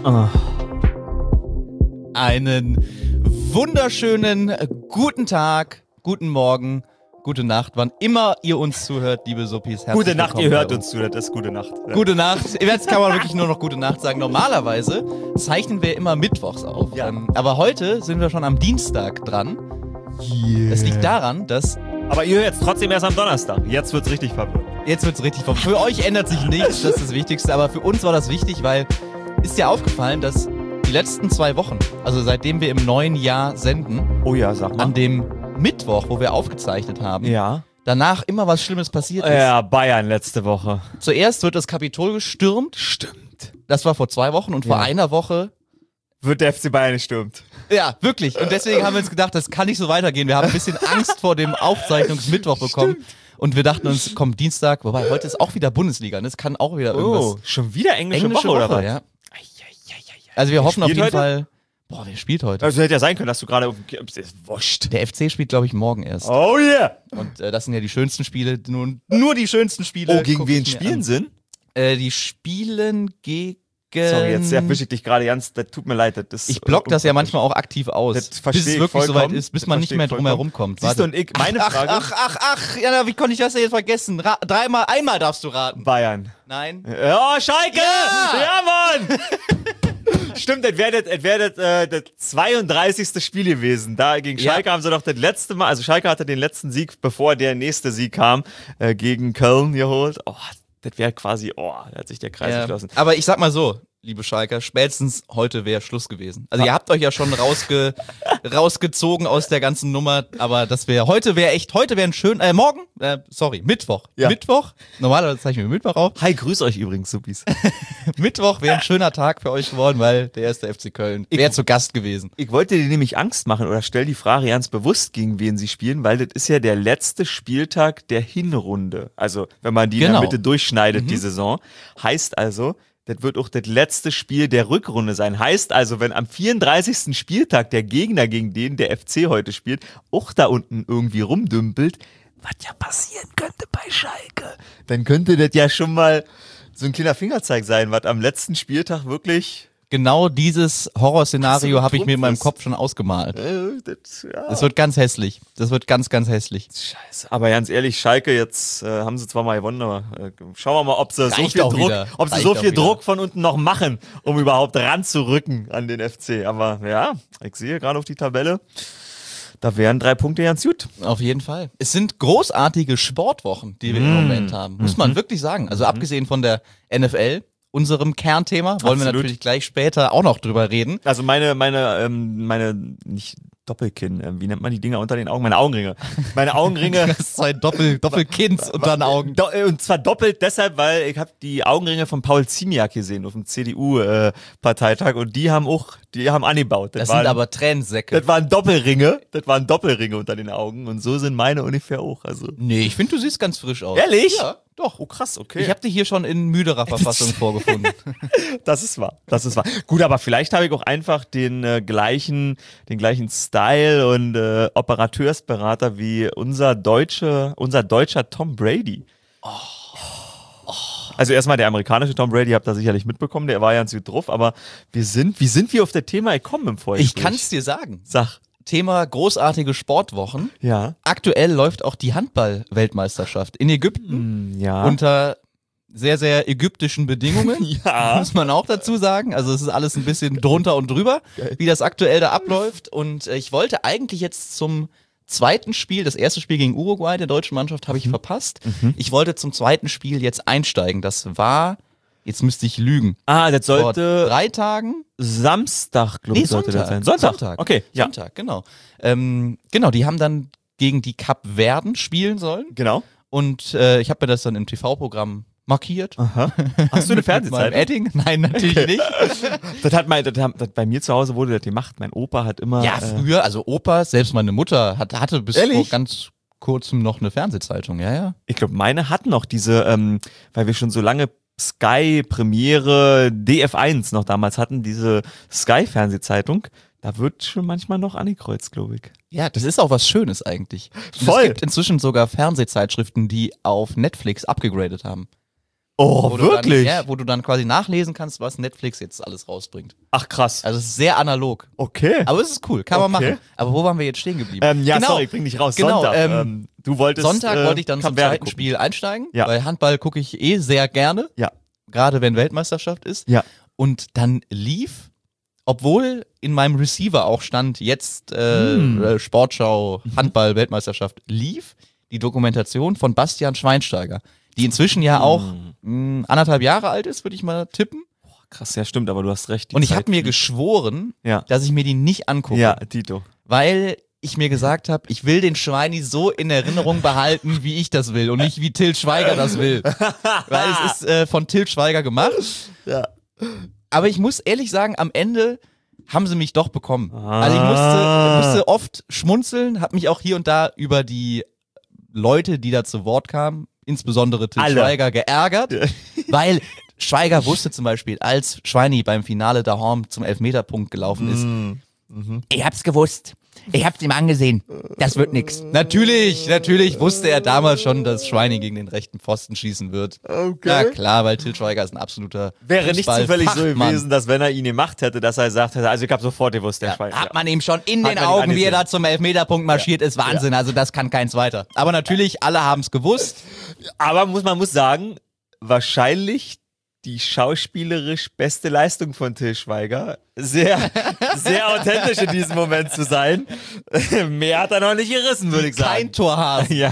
Einen wunderschönen guten Tag, guten Morgen, gute Nacht, wann immer ihr uns zuhört, liebe Suppis. Gute Nacht, ihr hört uns zu, das ist gute Nacht. Ja. Gute Nacht. Jetzt kann man wirklich nur noch gute Nacht sagen. Normalerweise zeichnen wir immer mittwochs auf. Ja. Aber heute sind wir schon am Dienstag dran. Yeah. Das liegt daran, dass... Aber ihr hört es trotzdem erst am Donnerstag. Jetzt wird's richtig verwirrt. Jetzt wird's richtig verwirrt. Für euch ändert sich nichts, das ist das Wichtigste. Aber für uns war das wichtig, weil ist dir aufgefallen, dass die letzten 2 Wochen, also seitdem wir im neuen Jahr senden, Oh ja, sag mal. an dem Mittwoch, wo wir aufgezeichnet haben, Ja. danach immer was Schlimmes passiert ist. Ja, Bayern letzte Woche. Zuerst wird das Kapitol gestürmt. Stimmt. Das war vor 2 Wochen und vor Ja. einer Woche... Wird der FC Bayern gestürmt. Ja, wirklich. Und deswegen haben wir uns gedacht, das kann nicht so weitergehen. Wir haben ein bisschen Angst vor dem Aufzeichnungsmittwoch bekommen. Und wir dachten uns, komm, Dienstag, wobei heute ist auch wieder Bundesliga. Das kann auch wieder irgendwas. Schon wieder englische Woche oder was? Ja. Also wir hoffen auf jeden heute? Fall... Boah, wer spielt heute? Also hätte ja sein können, dass du gerade... Wurscht. Der FC spielt, glaube ich, morgen erst. Oh yeah. Und das sind ja die schönsten Spiele. Nur die schönsten Spiele. Oh, gegen guck wen ich mir spielen an. sind? Die spielen gegen... Sorry, jetzt erwische ich dich gerade ganz, das tut mir leid. Das Ich block das ja manchmal auch aktiv aus, Das bis verstehe es ich wirklich vollkommen. soweit ist, bis Das man nicht verstehe mehr ich drum herum kommt. Siehst du, und ich, meine Frage... Ja, wie konnte ich das denn jetzt vergessen? Einmal darfst du raten. Bayern. Nein. Oh, Schalke! Ja! Ja, Mann! Stimmt, es wäre das 32. Spiel gewesen. Da gegen Ja. Schalke haben sie doch das letzte Mal, also Schalke hatte den letzten Sieg, bevor der nächste Sieg kam, gegen Köln geholt. Oh, das wäre quasi, da hat sich der Kreis geschlossen. Aber ich sag mal so, liebe Schalker, spätestens heute wäre Schluss gewesen. Also ihr habt euch ja schon rausgezogen aus der ganzen Nummer, aber heute wäre ein schön, Mittwoch. Ja. Mittwoch, normalerweise zeichnen wir Mittwoch auf. Hi, grüß euch übrigens, Suppis. Mittwoch wäre ein schöner Tag für euch geworden, weil der erste FC Köln wäre zu Gast gewesen. Ich wollte dir nämlich Angst machen oder stell die Frage ganz bewusst, gegen wen sie spielen, weil das ist ja der letzte Spieltag der Hinrunde. Also, wenn man die in der Genau. Mitte durchschneidet, die Saison. Heißt also, das wird auch das letzte Spiel der Rückrunde sein. Heißt also, wenn am 34. Spieltag der Gegner, gegen den der FC heute spielt, auch da unten irgendwie rumdümpelt, was ja passieren könnte bei Schalke, dann könnte das ja schon mal so ein kleiner Fingerzeig sein, was am letzten Spieltag wirklich... Genau dieses Horrorszenario Ach so, habe ich mir in meinem Trumpf ist- Kopf schon ausgemalt. Ja. Das wird ganz hässlich. Das wird ganz, ganz hässlich. Scheiße. Aber ganz ehrlich, Schalke, jetzt haben sie zwar mal gewonnen, aber schauen wir mal, ob sie Reicht auch wieder. Reicht so auch viel wieder. Druck von unten noch machen, um überhaupt ranzurücken an den FC. Aber ja, ich sehe gerade auf die Tabelle, da wären 3 Punkte ganz gut. Auf jeden Fall. Es sind großartige Sportwochen, die wir im Moment haben. Muss man wirklich sagen. Also abgesehen von der NFL, unserem Kernthema, wollen wir Absolut. natürlich gleich später auch noch drüber reden. Also meine nicht Doppelkinn, wie nennt man die Dinger unter den Augen? Meine Augenringe. Meine Augenringe. Das ist ein Doppelkinds unter den Augen. Und zwar doppelt deshalb, weil ich habe die Augenringe von Paul Ziemiak gesehen auf dem CDU-Parteitag und die haben angebaut. Das sind aber Tränensäcke. Das waren Doppelringe. Das waren Doppelringe unter den Augen und so sind meine ungefähr auch. Also Nee, ich finde, du siehst ganz frisch aus. ehrlich? Ja, doch. Oh krass, okay. Ich habe dich hier schon in müderer Verfassung vorgefunden. Das ist wahr. Das ist wahr. Gut, aber vielleicht habe ich auch einfach den gleichen Style und Operateursberater wie unser deutscher Tom Brady. Also erstmal der amerikanische Tom Brady, habt ihr sicherlich mitbekommen, der war ja ganz gut drauf, aber wie sind wir auf das Thema gekommen im Vorgespräch? Ich kann es dir sagen. Sag. Thema großartige Sportwochen. Ja. Aktuell läuft auch die Handball-Weltmeisterschaft in Ägypten Ja. unter sehr, sehr ägyptischen Bedingungen. Ja. Muss man auch dazu sagen. Also es ist alles ein bisschen drunter und drüber, wie das aktuell da abläuft. Und ich wollte eigentlich jetzt zum zweiten Spiel, das erste Spiel gegen Uruguay der deutschen Mannschaft habe ich verpasst. Ich wollte zum zweiten Spiel jetzt einsteigen. Das war, jetzt müsste ich lügen, Das vor sollte 3 Tagen. Samstag, glaube ich, sollte das sein. Sonntag. Okay, ja. Sonntag, genau. Genau, die haben dann gegen die Kapverden spielen sollen. Genau. Und ich habe mir das dann im TV-Programm markiert. Aha. Hast du eine Mit meinem Fernsehzeit? Edding? Nein, natürlich nicht. Das bei mir zu Hause wurde das gemacht. Mein Opa hat immer. Ja, früher, also Opa, selbst meine Mutter hatte bis Ehrlich? vor ganz kurzem noch eine Fernsehzeitung, ja. Ich glaube, meine hatten noch diese, weil wir schon so lange Sky Premiere DF1 noch damals hatten, diese Sky Fernsehzeitung. Da wird schon manchmal noch angekreuzt, glaube ich. Ja, das ist auch was Schönes eigentlich. Und Voll. Es gibt inzwischen sogar Fernsehzeitschriften, die auf Netflix abgegradet haben. Oh, wirklich? Wo du dann quasi nachlesen kannst, was Netflix jetzt alles rausbringt. Ach, krass. Also es ist sehr analog. Okay. Aber es ist cool, kann man machen. Aber wo waren wir jetzt stehen geblieben? Sorry, bring dich raus. Genau, Sonntag. Du wolltest Sonntag wollte ich dann zum zweiten Spiel einsteigen, weil Handball gucke ich sehr gerne. Ja. Gerade wenn Weltmeisterschaft ist. Ja. Und dann lief, obwohl in meinem Receiver auch stand, jetzt Sportschau, Handball, Weltmeisterschaft, lief die Dokumentation von Bastian Schweinsteiger, die inzwischen ja auch 1,5 Jahre alt ist, würde ich mal tippen. Krass, ja stimmt, aber du hast recht. Und ich habe mir geschworen, dass ich mir die nicht angucke. Ja, Tito. Weil ich mir gesagt habe, ich will den Schweini so in Erinnerung behalten, wie ich das will und nicht wie Til Schweiger das will. Weil es ist von Til Schweiger gemacht. Ja. Aber ich muss ehrlich sagen, am Ende haben sie mich doch bekommen. Also ich musste oft schmunzeln, habe mich auch hier und da über die Leute, die da zu Wort kamen, insbesondere Til Schweiger, geärgert, weil Schweiger wusste zum Beispiel, als Schweini beim Finale daheim zum Elfmeterpunkt gelaufen ist, ich hab's gewusst. Ich hab's ihm angesehen. Das wird nix. Natürlich wusste er damals schon, dass Schweini gegen den rechten Pfosten schießen wird. Okay. Ja klar, weil Til Schweiger ist ein absoluter Wäre nicht zufällig so Fachmann. gewesen, dass wenn er ihn gemacht hätte, dass er gesagt hätte, also ich habe sofort gewusst, der Schweini. Hat man ihm schon in den Augen, wie er da zum Elfmeterpunkt marschiert, ist Wahnsinn. Also das kann keins weiter. Aber natürlich, alle haben's gewusst. Aber man muss sagen, wahrscheinlich die schauspielerisch beste Leistung von Til Schweiger. Sehr, sehr authentisch in diesem Moment zu sein. Mehr hat er noch nicht gerissen, würde ich sagen. Kein Torhase. Ja.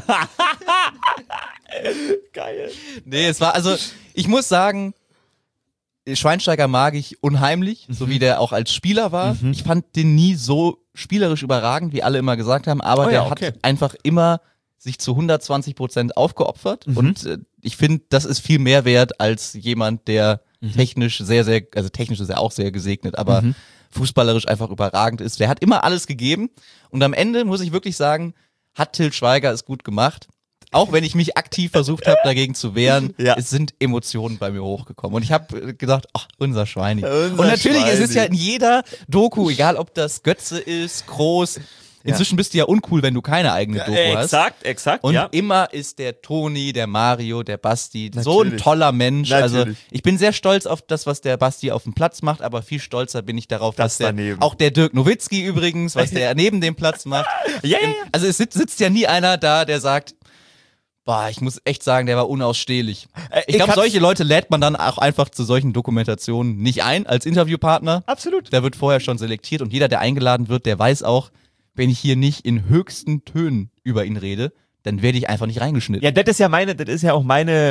Geil. Nee, es war, also, ich muss sagen, Schweinsteiger mag ich unheimlich, so wie der auch als Spieler war. Ich fand den nie so spielerisch überragend, wie alle immer gesagt haben, aber der hat einfach immer sich zu 120% aufgeopfert und ich finde, das ist viel mehr wert als jemand, der technisch also technisch ist er auch sehr gesegnet, aber fußballerisch einfach überragend ist. Der hat immer alles gegeben und am Ende muss ich wirklich sagen, hat Til Schweiger es gut gemacht. Auch wenn ich mich aktiv versucht habe, dagegen zu wehren, es sind Emotionen bei mir hochgekommen. Und ich habe gedacht, ach, unser Schweini. Und natürlich, es ist ja in jeder Doku, egal ob das Götze ist, Groß. Inzwischen bist du ja uncool, wenn du keine eigene Doku hast. Exakt. Und immer ist der Toni, der Mario, der Basti so ein toller Mensch. Also ich bin sehr stolz auf das, was der Basti auf dem Platz macht, aber viel stolzer bin ich darauf, was auch der Dirk Nowitzki übrigens, was der neben dem Platz macht. Also es sitzt ja nie einer da, der sagt, boah, ich muss echt sagen, der war unausstehlich. Ich glaube, solche Leute lädt man dann auch einfach zu solchen Dokumentationen nicht ein als Interviewpartner. Absolut. Der wird vorher schon selektiert und jeder, der eingeladen wird, der weiß auch, wenn ich hier nicht in höchsten Tönen über ihn rede, dann werde ich einfach nicht reingeschnitten. Ja, das ist ja auch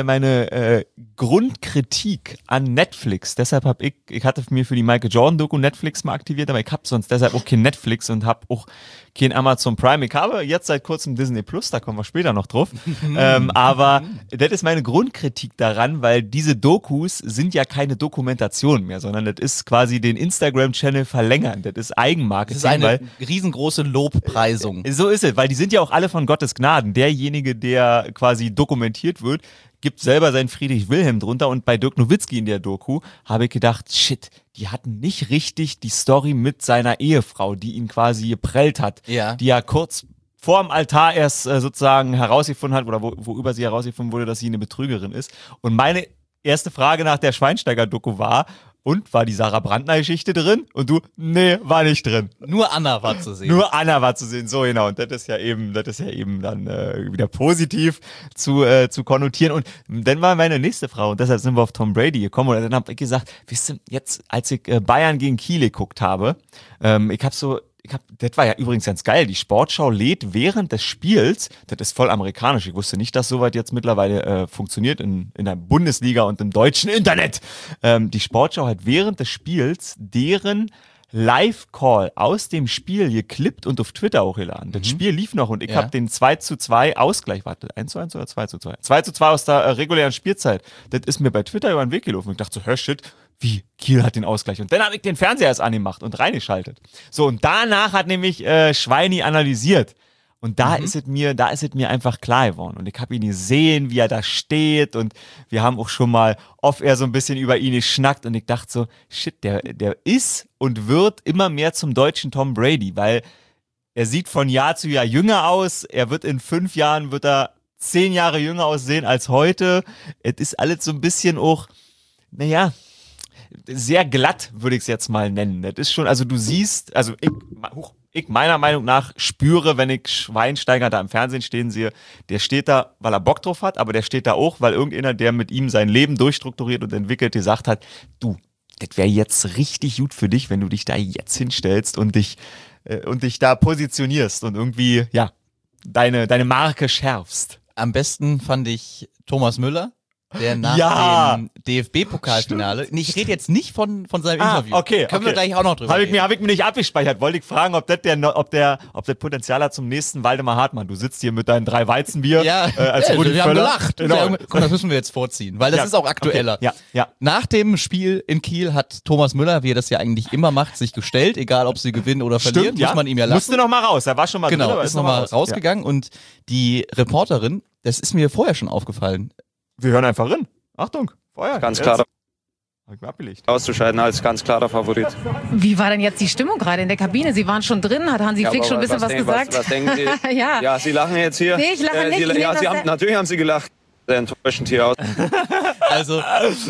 meine Grundkritik an Netflix. Deshalb habe ich hatte mir für die Michael Jordan Doku Netflix mal aktiviert, aber ich habe sonst deshalb auch kein Netflix und habe auch kein Amazon Prime. Ich habe jetzt seit kurzem Disney Plus, da kommen wir später noch drauf. Aber das ist meine Grundkritik daran, weil diese Dokus sind ja keine Dokumentation mehr, sondern das ist quasi den Instagram-Channel verlängern. Das ist Eigenmarketing. Das ist eine riesengroße Lobpreisung. So ist es, weil die sind ja auch alle von Gottes Gnaden. Derjenige, der quasi dokumentiert wird, gibt selber seinen Friedrich Wilhelm drunter und bei Dirk Nowitzki in der Doku habe ich gedacht, shit, die hatten nicht richtig die Story mit seiner Ehefrau, die ihn quasi geprellt hat, die ja kurz vorm Altar erst sozusagen herausgefunden hat oder worüber sie herausgefunden wurde, dass sie eine Betrügerin ist. Und meine erste Frage nach der Schweinsteiger-Doku war, und war die Sarah Brandner-Geschichte drin? Und du, nee, war nicht drin. Nur Anna war zu sehen. Nur Anna war zu sehen, so genau. Und das ist ja eben dann wieder positiv zu konnotieren. Und dann war meine nächste Frage, und deshalb sind wir auf Tom Brady gekommen. Und dann habe ich gesagt, wisst ihr, jetzt, als ich Bayern gegen Kiel geguckt habe, das war ja übrigens ganz geil, die Sportschau lädt während des Spiels, das ist voll amerikanisch, ich wusste nicht, dass soweit jetzt mittlerweile funktioniert in der Bundesliga und im deutschen Internet. Die Sportschau hat während des Spiels deren Live-Call aus dem Spiel geklippt und auf Twitter hochgeladen. Das Spiel lief noch und ich habe den 2:2 Ausgleich, warte, 1:1 oder 2:2? 2:2 aus der regulären Spielzeit. Das ist mir bei Twitter über den Weg gelaufen. Ich dachte so, hör shit, wie, Kiel hat den Ausgleich. Und dann habe ich den Fernseher erst angemacht und reingeschaltet. So, und danach hat nämlich Schweini analysiert. Und da ist es mir einfach klar geworden. Und ich habe ihn gesehen, wie er da steht. Und wir haben auch schon mal off-air so ein bisschen über ihn geschnackt. Und ich dachte so, shit, der ist und wird immer mehr zum deutschen Tom Brady. Weil er sieht von Jahr zu Jahr jünger aus. Er wird in 5 Jahren, wird er 10 Jahre jünger aussehen als heute. Es ist alles so ein bisschen auch, naja, sehr glatt, würde ich es jetzt mal nennen. Das ist schon, also du siehst, also ich meiner Meinung nach spüre, wenn ich Schweinsteiger da im Fernsehen stehen sehe, der steht da, weil er Bock drauf hat, aber der steht da auch, weil irgendeiner, der mit ihm sein Leben durchstrukturiert und entwickelt, gesagt hat, du, das wäre jetzt richtig gut für dich, wenn du dich da jetzt hinstellst und dich da positionierst und irgendwie, ja, deine Marke schärfst. Am besten fand ich Thomas Müller, der nach dem DFB-Pokalfinale, ich rede jetzt nicht von seinem Interview, können wir gleich auch noch drüber reden. Hab ich mir nicht abgespeichert, wollte ich fragen, ob das Potenzial hat zum nächsten Waldemar Hartmann. Du sitzt hier mit deinen 3 Weizenbier als Rudi wir Völler. haben gelacht. Genau. Komm, das müssen wir jetzt vorziehen, weil das ist auch aktueller. Okay. Ja. Nach dem Spiel in Kiel hat Thomas Müller, wie er das ja eigentlich immer macht, sich gestellt, egal ob sie gewinnen oder verlieren, muss man ihm ja lassen. Musste noch mal raus, er war schon mal drin, aber ist noch mal rausgegangen und die Reporterin, das ist mir vorher schon aufgefallen. Wir hören einfach rein. Achtung, Feuer. Ganz klar. Hab ich mir abgelegt. Auszuscheiden als ganz klarer Favorit. Wie war denn jetzt die Stimmung gerade in der Kabine? Sie waren schon drin, hat Hansi Flick schon ein bisschen was gesagt? Was denken Sie? Ja. Ja, Sie lachen jetzt hier. Nee, ich lache nicht. Natürlich haben Sie gelacht. Sehr enttäuschend hier aus. Also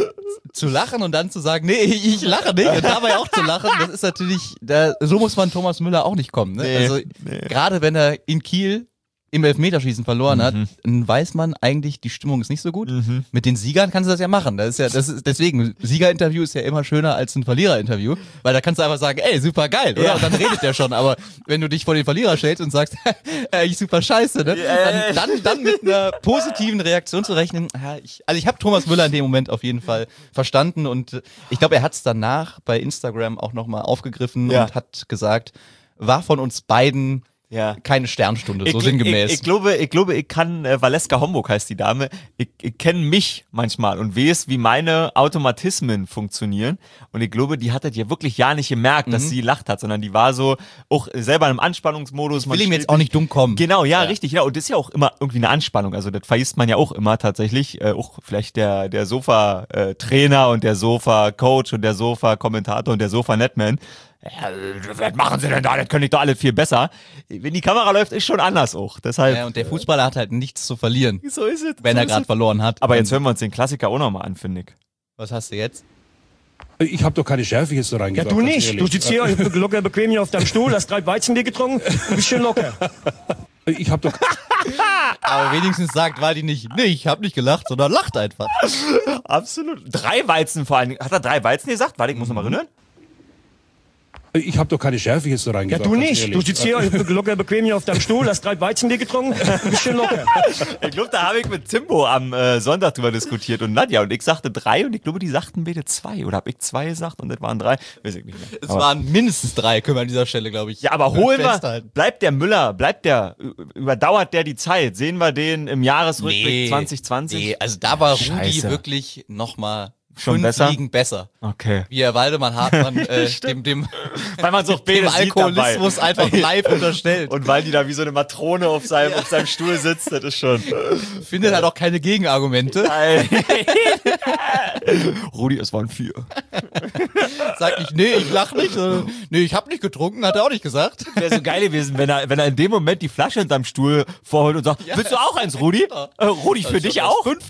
zu lachen und dann zu sagen, nee, ich lache nicht und dabei auch zu lachen, das ist natürlich, so muss man Thomas Müller auch nicht kommen. Ne? Also gerade wenn er in Kiel im Elfmeterschießen verloren hat, dann weiß man eigentlich, die Stimmung ist nicht so gut. Mit den Siegern kannst du das ja machen. Deswegen, Siegerinterview ist ja immer schöner als ein Verliererinterview, weil da kannst du einfach sagen, ey, super geil, oder? Ja. Und dann redet der schon. Aber wenn du dich vor den Verlierer stellst und sagst, ich super scheiße, ne? Dann mit einer positiven Reaktion zu rechnen. Ich habe Thomas Müller in dem Moment auf jeden Fall verstanden und ich glaube, er hat es danach bei Instagram auch nochmal aufgegriffen und hat gesagt, war von uns beiden keine Sternstunde, so sinngemäß. Ich glaube, ich kann, Valeska Homburg heißt die Dame, ich kenne mich manchmal und weiß, wie meine Automatismen funktionieren. Und ich glaube, die hat das ja wirklich ja nicht gemerkt, dass sie lacht hat, sondern die war so auch selber im Anspannungsmodus. Will ihm jetzt auch nicht dumm kommen. Genau, ja, richtig. Ja. Und das ist ja auch immer irgendwie eine Anspannung. Also das vergisst man ja auch immer tatsächlich. Auch vielleicht der Sofa-Trainer und der Sofa-Coach und der Sofa-Kommentator und der Sofa-Netman. Ja, was machen sie denn da? Das können ich doch alle viel besser. Wenn die Kamera läuft, ist schon anders auch. Deshalb, und der Fußballer hat halt nichts zu verlieren. So ist es. Wenn er gerade verloren hat. Aber jetzt hören wir uns den Klassiker auch nochmal an, finde ich. Was hast du jetzt? Ich habe doch keine Schärfe jetzt so reingebracht. Ja, du nicht. Du sitzt hier locker bequem hier auf deinem Stuhl, hast 3 Weizenbier getrunken, ein bisschen locker. Ich habe doch... Aber wenigstens sagt Waldi nicht, nee, ich habe nicht gelacht, sondern lacht einfach. Absolut. 3 Weizen vor allen Dingen. Hat er 3 Weizen gesagt? Warte, ich muss nochmal erinnern. Ich habe doch keine Schärfe jetzt so Ja, reingebracht. du nicht. Du sitzt hier locker bequem hier auf deinem Stuhl, hast 3 Weizenbier getrunken, ein bisschen locker. Ich glaube, da habe ich mit Timbo am Sonntag drüber diskutiert und Nadja und ich sagte 3 und ich glaube, die sagten beide 2 oder habe ich 2 gesagt und das waren 3, weiß ich nicht mehr. Es waren mindestens 3, können wir an dieser Stelle, glaube ich. Ja, aber holen wir, bleibt der Müller, überdauert der die Zeit? Sehen wir den im Jahresrückblick 2020? Nee, also da war Rudi wirklich nochmal schon 5 Ligen besser. Okay. Wie er Waldemar Hartmann dem weil man so dem Alkoholismus einfach live unterstellt. Und weil die da wie so eine Matrone auf seinem Stuhl sitzt, das ist schon. Findet halt auch keine Gegenargumente. Nein. Rudi, es waren 4. Sag nicht, nee, ich lach nicht. Nee, ich hab nicht getrunken, hat er auch nicht gesagt. Wäre so geil gewesen, wenn er in dem Moment die Flasche hinterm Stuhl vorholt und sagt, willst du auch eins, Rudi? Rudi, für dich auch? 5.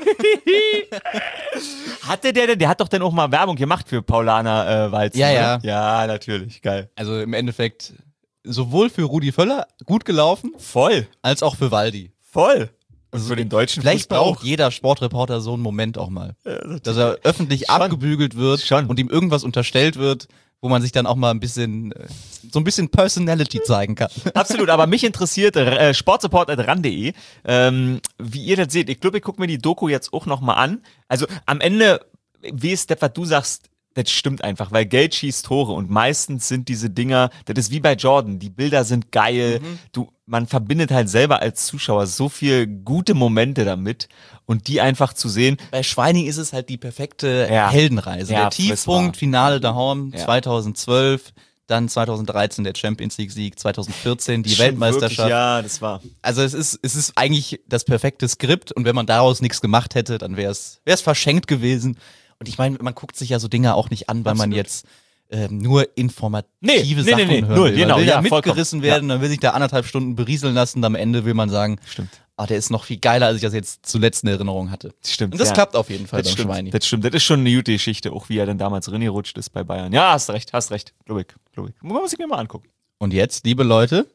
Hatte der hat doch dann auch mal Werbung gemacht für Paulaner Walzen. Ja. Ja, natürlich, geil. Also im Endeffekt sowohl für Rudi Völler gut gelaufen, Voll. als auch für Waldi. Voll. Also für den deutschen Vielleicht Fußball braucht jeder Sportreporter so einen Moment auch mal. Dass er öffentlich abgebügelt wird und ihm irgendwas unterstellt wird, wo man sich dann auch mal so ein bisschen Personality zeigen kann. Absolut, aber mich interessiert sportsupport@ran.de, wie ihr das seht. Ich glaube, ich gucke mir die Doku jetzt auch nochmal an. Also am Ende, wie ist das, was du sagst, das stimmt einfach, weil Geld schießt Tore und meistens sind diese Dinger, das ist wie bei Jordan, die Bilder sind geil, man verbindet halt selber als Zuschauer so viel gute Momente damit und die einfach zu sehen. Bei Schweining ist es halt die perfekte Heldenreise. Der Tiefpunkt, Finale daheim 2012, dann 2013 der Champions League-Sieg, 2014 die Weltmeisterschaft. Wirklich, ja, das war. Also es ist eigentlich das perfekte Skript und wenn man daraus nichts gemacht hätte, dann wäre es verschenkt gewesen. Und ich meine, man guckt sich ja so Dinge auch nicht an, weil man jetzt nur informative Sachen hören null, will. genau, Man will ja, da mitgerissen vollkommen. werden, dann will sich da 1,5 Stunden berieseln lassen und am Ende will man sagen, Stimmt. der ist noch viel geiler, als ich das jetzt zuletzt in Erinnerung hatte. Stimmt. Und das klappt auf jeden Fall Das beim stimmt, Schweini. das stimmt. Das ist schon eine gute Geschichte, auch wie er dann damals reingerutscht ist bei Bayern. Ja, hast recht. Glaube ich. Muss ich mir mal angucken. Und jetzt, liebe Leute,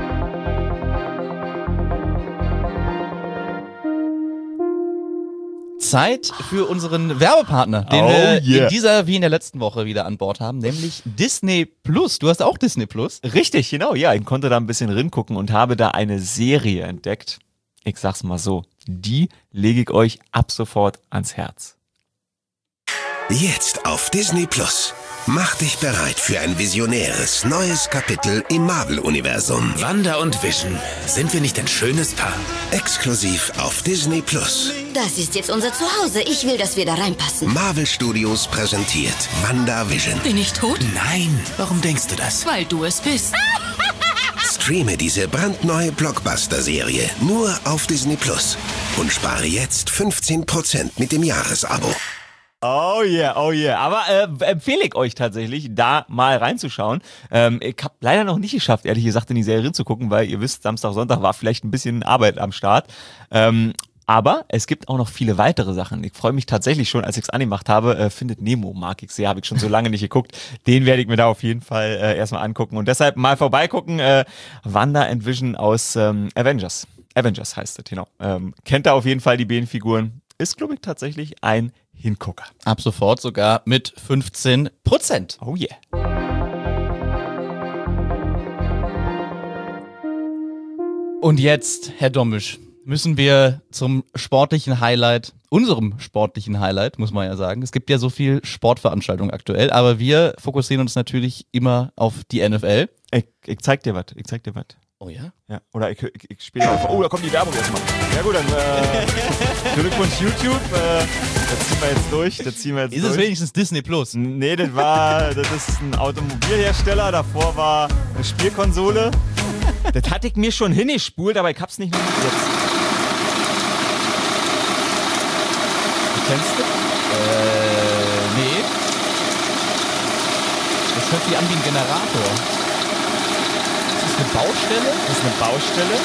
Zeit für unseren Werbepartner, den wir in dieser wie in der letzten Woche wieder an Bord haben, nämlich Disney Plus. Du hast auch Disney Plus? Richtig, genau. Ja, ich konnte da ein bisschen ringucken und habe da eine Serie entdeckt. Ich sag's mal so, die lege ich euch ab sofort ans Herz. Jetzt auf Disney Plus. Mach dich bereit für ein visionäres, neues Kapitel im Marvel-Universum. Wanda und Vision, sind wir nicht ein schönes Paar? Exklusiv auf Disney Plus. Das ist jetzt unser Zuhause. Ich will, dass wir da reinpassen. Marvel Studios präsentiert WandaVision. Bin ich tot? Nein, warum denkst du das? Weil du es bist. Streame diese brandneue Blockbuster-Serie nur auf Disney Plus und spare jetzt 15% mit dem Jahresabo. Oh yeah. Aber empfehle ich euch tatsächlich, da mal reinzuschauen. Ich habe leider noch nicht geschafft, ehrlich gesagt, in die Serie reinzugucken, weil ihr wisst, Samstag, Sonntag war vielleicht ein bisschen Arbeit am Start. Aber es gibt auch noch viele weitere Sachen. Ich freue mich tatsächlich schon, als ich es angemacht habe, Findet Nemo mag ich sehr, habe ich schon so lange nicht geguckt. Den werde ich mir da auf jeden Fall erstmal angucken und deshalb mal vorbeigucken. Wanda and Vision aus Avengers. Avengers heißt es, genau. Kennt da auf jeden Fall die Behenfiguren. Ist, glaube ich, tatsächlich ein Hingucker. Ab sofort sogar mit 15%. Oh yeah. Und jetzt, Herr Dommisch, müssen wir zum sportlichen Highlight, unserem sportlichen Highlight, muss man ja sagen. Es gibt ja so viel Sportveranstaltungen aktuell, aber wir fokussieren uns natürlich immer auf die NFL. Ich zeig dir was. Oh ja? Ja, oder ich spiele auf. Oh, da kommt die Werbung erstmal. Ja gut, dann Glückwunsch YouTube. Das ziehen wir jetzt durch. Ist es wenigstens Disney Plus? Nee, das ist ein Automobilhersteller. Davor war eine Spielkonsole. Das hatte ich mir schon hingespult, aber ich hab's nicht noch jetzt. Kennst du? Nee. Das hört sich an wie ein Generator. Eine Baustelle? Das ist eine Baustelle.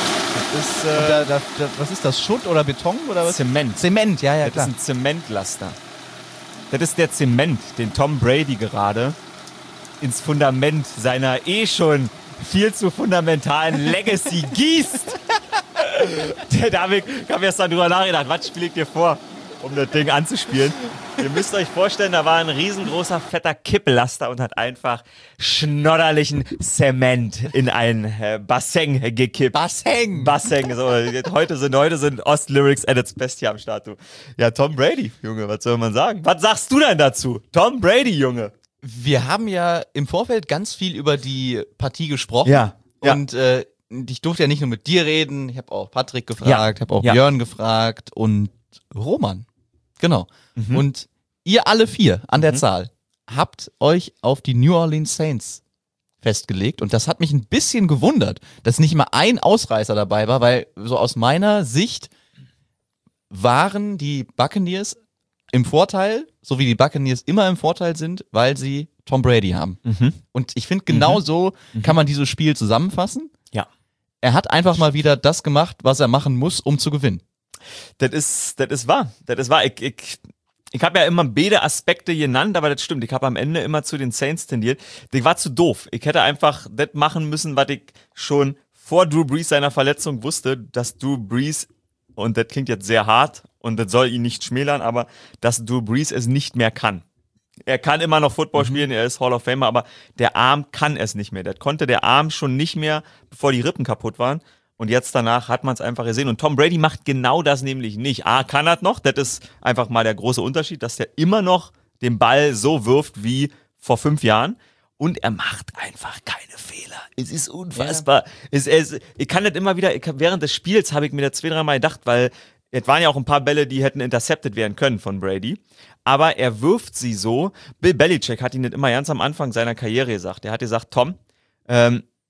Das ist, was ist das? Schutt oder Beton oder was? Zement. Zement, ja, das klar. ist ein Zementlaster. Das ist der Zement, den Tom Brady gerade ins Fundament seiner schon viel zu fundamentalen Legacy gießt. Der David kam erst dann drüber nachgedacht, was spiele ich dir vor, um das Ding anzuspielen. Ihr müsst euch vorstellen, da war ein riesengroßer, fetter Kipplaster und hat einfach schnodderlichen Zement in ein Bassin gekippt. Bassin! So, heute sind Ostlyrics at its best hier am Start, du. Ja, Tom Brady, Junge, was soll man sagen? Was sagst du denn dazu? Tom Brady, Junge. Wir haben ja im Vorfeld ganz viel über die Partie gesprochen. Ja. Und ich durfte ja nicht nur mit dir reden, ich habe auch Patrick gefragt, habe auch Björn gefragt und Roman. Genau. Und ihr alle 4 an der Zahl habt euch auf die New Orleans Saints festgelegt. Und das hat mich ein bisschen gewundert, dass nicht mal ein Ausreißer dabei war, weil so aus meiner Sicht waren die Buccaneers im Vorteil, so wie die Buccaneers immer im Vorteil sind, weil sie Tom Brady haben. Und ich finde, genau so kann man dieses Spiel zusammenfassen. Ja. Er hat einfach mal wieder das gemacht, was er machen muss, um zu gewinnen. Das ist wahr. Ich habe ja immer beide Aspekte genannt, aber das stimmt. Ich habe am Ende immer zu den Saints tendiert. Das war zu doof. Ich hätte einfach das machen müssen, was ich schon vor Drew Brees seiner Verletzung wusste, dass Drew Brees, und das klingt jetzt sehr hart und das soll ihn nicht schmälern, aber dass Drew Brees es nicht mehr kann. Er kann immer noch Football spielen, er ist Hall of Famer, aber der Arm kann es nicht mehr. Das konnte der Arm schon nicht mehr, bevor die Rippen kaputt waren. Und jetzt danach hat man es einfach gesehen. Und Tom Brady macht genau das nämlich nicht. Kann er noch. Das ist einfach mal der große Unterschied, dass der immer noch den Ball so wirft wie vor 5 Jahren. Und er macht einfach keine Fehler. Es ist unfassbar. Ja. Ich kann das immer wieder, während des Spiels habe ich mir das 2-3 Mal gedacht, weil es waren ja auch ein paar Bälle, die hätten intercepted werden können von Brady. Aber er wirft sie so. Bill Belichick hat ihn das immer ganz am Anfang seiner Karriere gesagt. Er hat gesagt, Tom,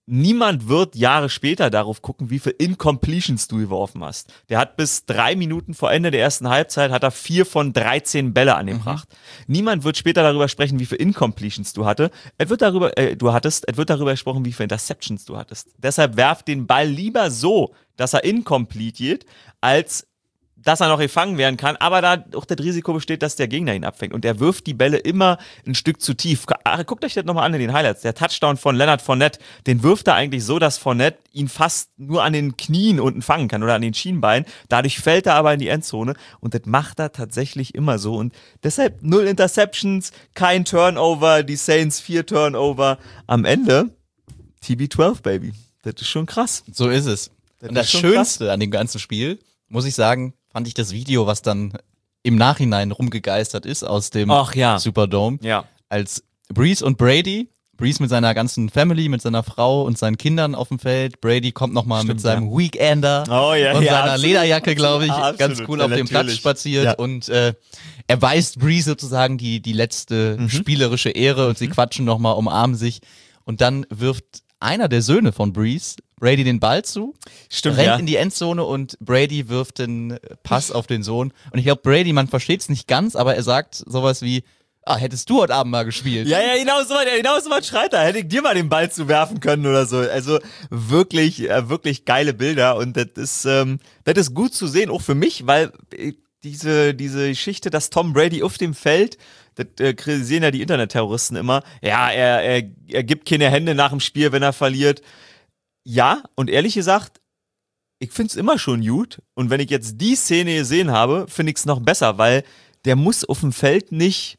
niemand wird Jahre später darauf gucken, wie viele Incompletions du geworfen hast. Der hat bis 3 Minuten vor Ende der ersten Halbzeit hat er 4 von 13 Bälle angebracht. Niemand wird später darüber sprechen, wie viele Incompletions du hattest. Es wird darüber gesprochen, wie viele Interceptions du hattest. Deshalb werf den Ball lieber so, dass er incomplete geht, als dass er noch gefangen werden kann, aber da auch das Risiko besteht, dass der Gegner ihn abfängt. Und er wirft die Bälle immer ein Stück zu tief. Guckt euch das nochmal an in den Highlights. Der Touchdown von Leonard Fournette, den wirft er eigentlich so, dass Fournette ihn fast nur an den Knien unten fangen kann oder an den Schienbeinen. Dadurch fällt er aber in die Endzone und das macht er tatsächlich immer so. Und deshalb 0 Interceptions, kein Turnover, die Saints 4 Turnover. Am Ende TB12, Baby. Das ist schon krass. So ist es. Und das Schönste an dem ganzen Spiel, muss ich sagen, fand ich das Video, was dann im Nachhinein rumgegeistert ist aus dem Superdome, als Brees und Brady, Brees mit seiner ganzen Family, mit seiner Frau und seinen Kindern auf dem Feld, Brady kommt nochmal mit seinem Weekender und seiner Lederjacke, glaube ich, ganz cool auf dem Platz spaziert und er weist Brees sozusagen die letzte spielerische Ehre und sie quatschen nochmal, umarmen sich und dann wirft einer der Söhne von Brees Brady den Ball zu, rennt in die Endzone und Brady wirft den Pass auf den Sohn. Und ich glaube, Brady, man versteht es nicht ganz, aber er sagt sowas wie, hättest du heute Abend mal gespielt? Ja, genau so was schreit er. Hätte ich dir mal den Ball zu werfen können oder so. Also wirklich, wirklich geile Bilder und das ist gut zu sehen, auch für mich, weil diese Geschichte, dass Tom Brady auf dem Feld, das sehen ja die Internet-Terroristen immer, er gibt keine Hände nach dem Spiel, wenn er verliert. Ja, und ehrlich gesagt, ich find's immer schon gut. Und wenn ich jetzt die Szene gesehen habe, finde ich es noch besser, weil der muss auf dem Feld nicht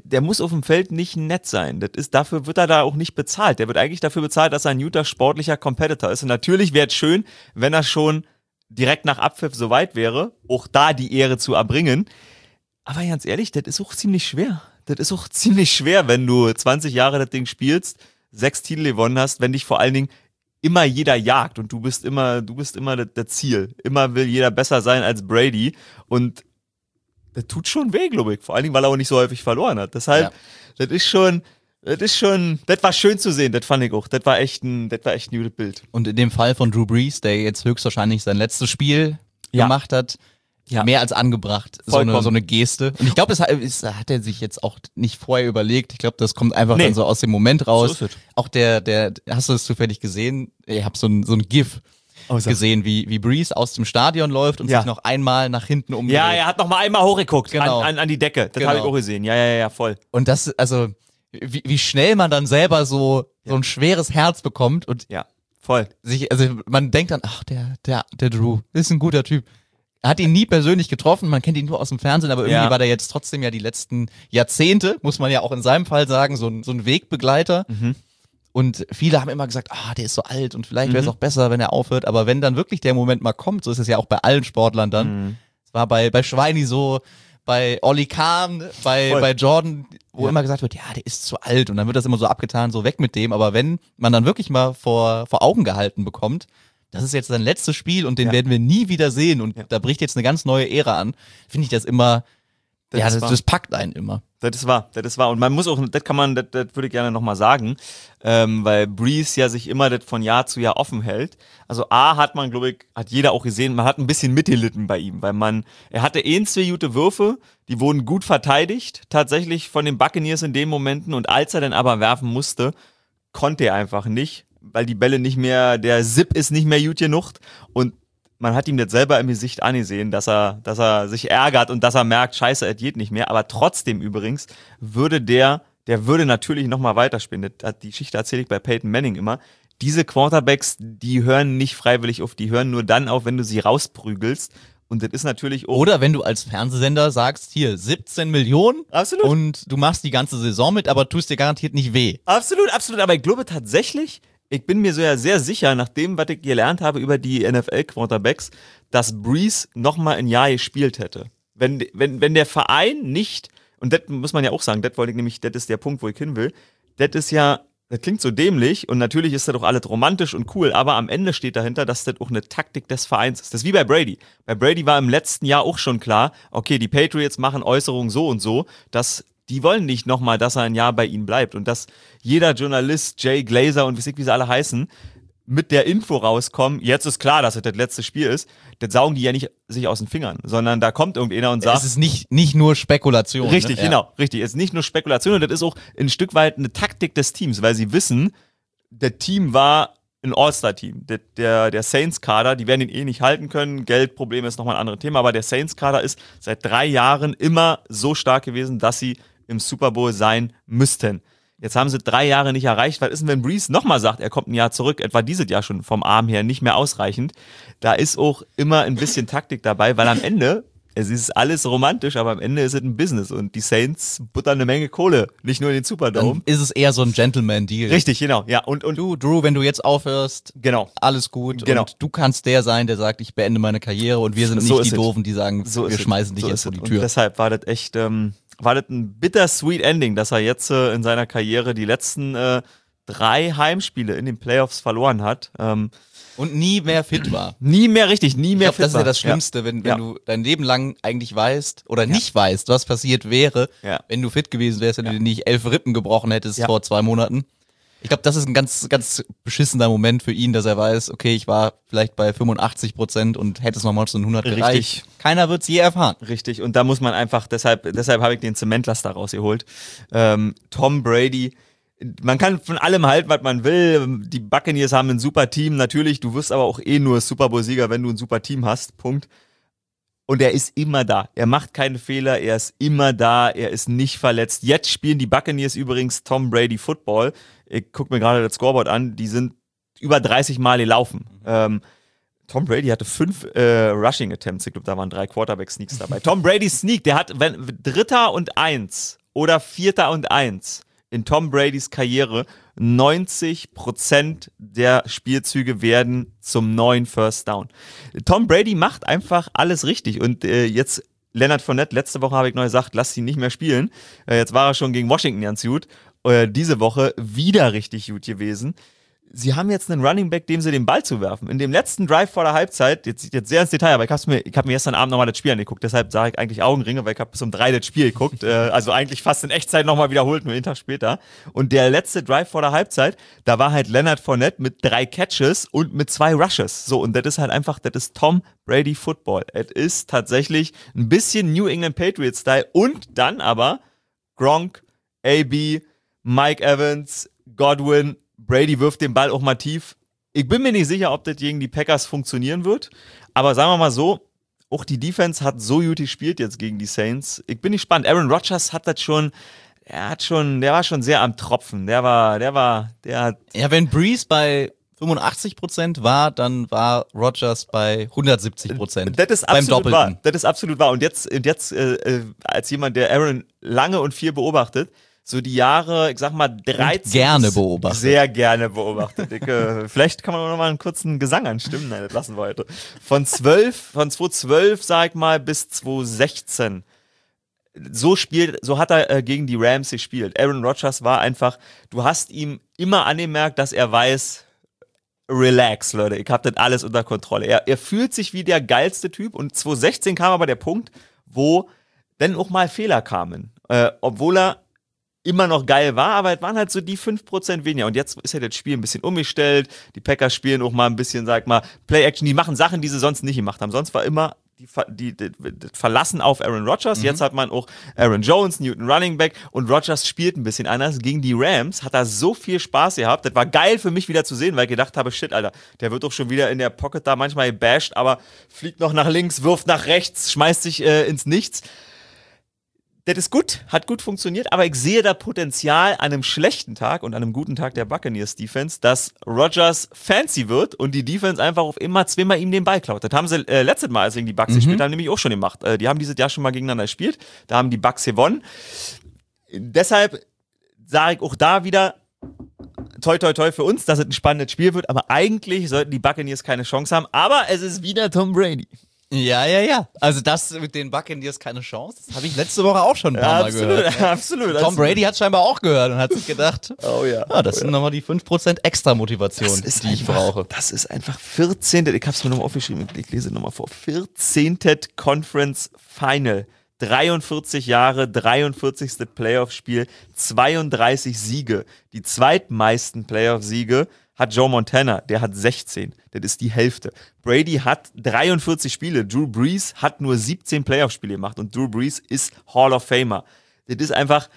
nett sein. Dafür wird er da auch nicht bezahlt. Der wird eigentlich dafür bezahlt, dass er ein guter sportlicher Competitor ist. Und natürlich wäre es schön, wenn er schon direkt nach Abpfiff so weit wäre, auch da die Ehre zu erbringen. Aber ganz ehrlich, das ist auch ziemlich schwer. Das ist auch ziemlich schwer, wenn du 20 Jahre das Ding spielst, 6 Titel gewonnen hast, wenn dich vor allen Dingen immer jeder jagt und du bist immer das Ziel. Immer will jeder besser sein als Brady und das tut schon weh, glaube ich. Vor allen Dingen, weil er auch nicht so häufig verloren hat. Deshalb, das war schön zu sehen, das fand ich auch. Das war echt ein gutes Bild. Und in dem Fall von Drew Brees, der jetzt höchstwahrscheinlich sein letztes Spiel gemacht hat, mehr als angebracht, so eine Geste. Und ich glaube, das hat er sich jetzt auch nicht vorher überlegt. Ich glaube, das kommt einfach dann so aus dem Moment raus. So ist es. Auch der, hast du das zufällig gesehen? Ich habe so ein GIF gesehen, wie Brees aus dem Stadion läuft und sich noch einmal nach hinten umdreht. Ja, er hat noch mal einmal hochgeguckt an die Decke. Das habe ich auch gesehen. Ja, voll. Und das, also, wie schnell man dann selber so ein schweres Herz bekommt und voll. Man denkt dann, ach, der Drew ist ein guter Typ. Er hat ihn nie persönlich getroffen, man kennt ihn nur aus dem Fernsehen, aber irgendwie war der jetzt trotzdem die letzten Jahrzehnte, muss man ja auch in seinem Fall sagen, so ein Wegbegleiter. Und viele haben immer gesagt, der ist so alt und vielleicht wäre es auch besser, wenn er aufhört. Aber wenn dann wirklich der Moment mal kommt, so ist es ja auch bei allen Sportlern dann. Es war bei Schweini so, bei Olli Kahn, bei Jordan, wo immer gesagt wird, der ist zu alt. Und dann wird das immer so abgetan, so weg mit dem. Aber wenn man dann wirklich mal vor Augen gehalten bekommt, das ist jetzt sein letztes Spiel und den werden wir nie wieder sehen und da bricht jetzt eine ganz neue Ära an, finde ich das immer, das packt einen immer. Das ist wahr. Und man muss auch, das würde ich gerne nochmal sagen, weil Brees ja sich immer das von Jahr zu Jahr offen hält. Also hat man, glaube ich, hat jeder auch gesehen, man hat ein bisschen mitgelitten bei ihm, weil er hatte 2 gute Würfe, die wurden gut verteidigt, tatsächlich von den Buccaneers in den Momenten und als er dann aber werfen musste, konnte er einfach nicht, weil die Bälle nicht mehr, der Zip ist nicht mehr gut genug und man hat ihm das selber im Gesicht angesehen, dass er sich ärgert und dass er merkt, scheiße, es geht nicht mehr, aber trotzdem übrigens würde der würde natürlich nochmal weiterspielen. Die Geschichte erzähle ich bei Peyton Manning immer. Diese Quarterbacks, die hören nicht freiwillig auf, die hören nur dann auf, wenn du sie rausprügelst. Und das ist natürlich auch. Oder wenn du als Fernsehsender sagst, hier 17 Millionen absolut. Und du machst die ganze Saison mit, aber tust dir garantiert nicht weh. Absolut. Aber ich glaube tatsächlich, ich bin mir so ja sehr sicher, nach dem, was ich gelernt habe über die NFL-Quarterbacks, dass Brees nochmal ein Jahr gespielt hätte. Wenn der Verein nicht, und das muss man ja auch sagen, das ist der Punkt, wo ich hin will, das klingt so dämlich und natürlich ist das doch alles romantisch und cool, aber am Ende steht dahinter, dass das auch eine Taktik des Vereins ist. Das ist wie bei Brady. Bei Brady war im letzten Jahr auch schon klar, okay, die Patriots machen Äußerungen so und so, dass Die wollen nicht nochmal, dass er ein Jahr bei ihnen bleibt und dass jeder Journalist, Jay Glazer und wie sie alle heißen, mit der Info rauskommen, jetzt ist klar, dass es das letzte Spiel ist, das saugen die ja nicht sich aus den Fingern, sondern da kommt irgendeiner und sagt... Es ist nicht nur Spekulation. Richtig, ne? Genau, richtig. Es ist nicht nur Spekulation und das ist auch ein Stück weit eine Taktik des Teams, weil sie wissen, das Team war ein All-Star-Team. Der Saints-Kader, die werden ihn nicht halten können, Geldprobleme ist nochmal ein anderes Thema, aber der Saints-Kader ist seit 3 Jahren immer so stark gewesen, dass sie im Super Bowl sein müssten. Jetzt haben sie 3 Jahre nicht erreicht. Was ist denn, wenn Brees nochmal sagt, er kommt ein Jahr zurück, etwa dieses Jahr schon vom Arm her nicht mehr ausreichend? Da ist auch immer ein bisschen Taktik dabei, weil am Ende, es ist alles romantisch, aber am Ende ist es ein Business und die Saints buttern eine Menge Kohle, nicht nur in den Superdome. Dann ist es eher so ein Gentleman-Deal. Richtig, genau. Ja, und du, Drew, wenn du jetzt aufhörst, genau, alles gut. Genau. Und du kannst der sein, der sagt, ich beende meine Karriere und wir sind so nicht die Doofen, die sagen, wir schmeißen dich jetzt vor die Tür. Und deshalb war das echt... war das ein bittersweet Ending, dass er jetzt in seiner Karriere die letzten 3 Heimspiele in den Playoffs verloren hat. Und nie mehr fit war. Nie mehr fit war. Das ist ja das Schlimmste, wenn du dein Leben lang eigentlich weißt oder nicht weißt, was passiert wäre, wenn du fit gewesen wärst, wenn du dir nicht 11 Rippen gebrochen hättest vor 2 Monaten. Ich glaube, das ist ein ganz, ganz beschissener Moment für ihn, dass er weiß, okay, ich war vielleicht bei 85% und hätte es noch 1900 gereicht. Richtig. Keiner wird es je erfahren. Richtig, und da muss man einfach, deshalb habe ich den Zementlaster rausgeholt. Tom Brady, man kann von allem halten, was man will. Die Buccaneers haben ein super Team, natürlich, du wirst aber auch nur Super Bowl-Sieger, wenn du ein super Team hast, Punkt. Und er ist immer da. Er macht keine Fehler, er ist immer da, er ist nicht verletzt. Jetzt spielen die Buccaneers übrigens Tom Brady Football. Ich gucke mir gerade das Scoreboard an, die sind über 30 Mal gelaufen. Tom Brady hatte 5 Rushing Attempts, ich glaube, da waren 3 Quarterback-Sneaks dabei. Tom Brady Sneak, der hat 3. und 1 oder 4. und 1 in Tom Bradys Karriere 90% der Spielzüge werden zum neuen First Down. Tom Brady macht einfach alles richtig und jetzt Leonard Fournette, letzte Woche habe ich noch gesagt, lass ihn nicht mehr spielen. Jetzt war er schon gegen Washington ganz gut. Diese Woche wieder richtig gut gewesen. Sie haben jetzt einen Running Back, dem sie den Ball zuwerfen. In dem letzten Drive vor der Halbzeit, jetzt sehr ins Detail, aber ich habe mir gestern Abend nochmal das Spiel angeguckt, deshalb sage ich eigentlich Augenringe, weil ich habe bis um 3 das Spiel geguckt, also eigentlich fast in Echtzeit nochmal wiederholt, nur einen Tag später. Und der letzte Drive vor der Halbzeit, da war halt Leonard Fournette mit 3 Catches und mit 2 Rushes. So, und das ist halt einfach, das ist Tom Brady Football. Es ist tatsächlich ein bisschen New England Patriots Style und dann aber Gronk, AB, Mike Evans, Godwin, Brady wirft den Ball auch mal tief. Ich bin mir nicht sicher, ob das gegen die Packers funktionieren wird. Aber sagen wir mal so, auch die Defense hat so gut gespielt jetzt gegen die Saints. Ich bin gespannt. Aaron Rodgers hat das schon, der war schon sehr am Tropfen. Der hat... Ja, wenn Brees bei 85% war, dann war Rodgers bei 170%. Das ist beim absolut Doppelten. wahr. Das ist absolut wahr. Und jetzt als jemand, der Aaron lange und viel beobachtet, so die Jahre, ich sag mal 13. Und gerne beobachtet. Sehr gerne beobachtet. Vielleicht kann man noch mal einen kurzen Gesang anstimmen. Nein, das lassen wir heute. Von 2012, sag ich mal, bis 2016. So hat er gegen die Rams gespielt. Aaron Rodgers war einfach, du hast ihm immer angemerkt, dass er weiß, relax, Leute, ich hab das alles unter Kontrolle. Er fühlt sich wie der geilste Typ und 2016 kam aber der Punkt, wo dann auch mal Fehler kamen. Obwohl er immer noch geil war, aber es waren halt so die 5% weniger. Und jetzt ist ja das Spiel ein bisschen umgestellt. Die Packers spielen auch mal ein bisschen, sag mal, Play-Action. Die machen Sachen, die sie sonst nicht gemacht haben. Sonst war immer das Verlassen auf Aaron Rodgers. Jetzt hat man auch Aaron Jones, Newton Running Back und Rodgers spielt ein bisschen anders. Gegen die Rams hat er so viel Spaß gehabt. Das war geil für mich wieder zu sehen, weil ich gedacht habe, shit, Alter, der wird doch schon wieder in der Pocket da manchmal gebasht, aber fliegt noch nach links, wirft nach rechts, schmeißt sich ins Nichts. Das ist gut, hat gut funktioniert, aber ich sehe da Potenzial an einem schlechten Tag und an einem guten Tag der Buccaneers Defense, dass Rodgers fancy wird und die Defense einfach auf immer zweimal ihm den Ball klaut. Das haben sie letztes Mal, als sie gegen die Bucks gespielt haben, nämlich auch schon gemacht. Die haben dieses Jahr schon mal gegeneinander gespielt, da haben die Bucks gewonnen. Deshalb sage ich auch da wieder, toi toi toi für uns, dass es ein spannendes Spiel wird, aber eigentlich sollten die Buccaneers keine Chance haben, aber es ist wieder Tom Brady. Ja. Also das mit den Buccaneers keine Chance, das habe ich letzte Woche auch schon ein paar Mal gehört. Absolut. Tom Brady hat scheinbar auch gehört und hat sich gedacht, das sind nochmal die 5% extra Motivation, die ich brauche. Das ist einfach 14. Ich habe es mir nochmal aufgeschrieben, ich lese nochmal vor. 14. Conference Final 43 Jahre, 43. Playoff-Spiel, 32 Siege. Die zweitmeisten Playoff-Siege hat Joe Montana, der hat 16. Das ist die Hälfte. Brady hat 43 Spiele. Drew Brees hat nur 17 Playoff-Spiele gemacht und Drew Brees ist Hall of Famer. Das ist einfach...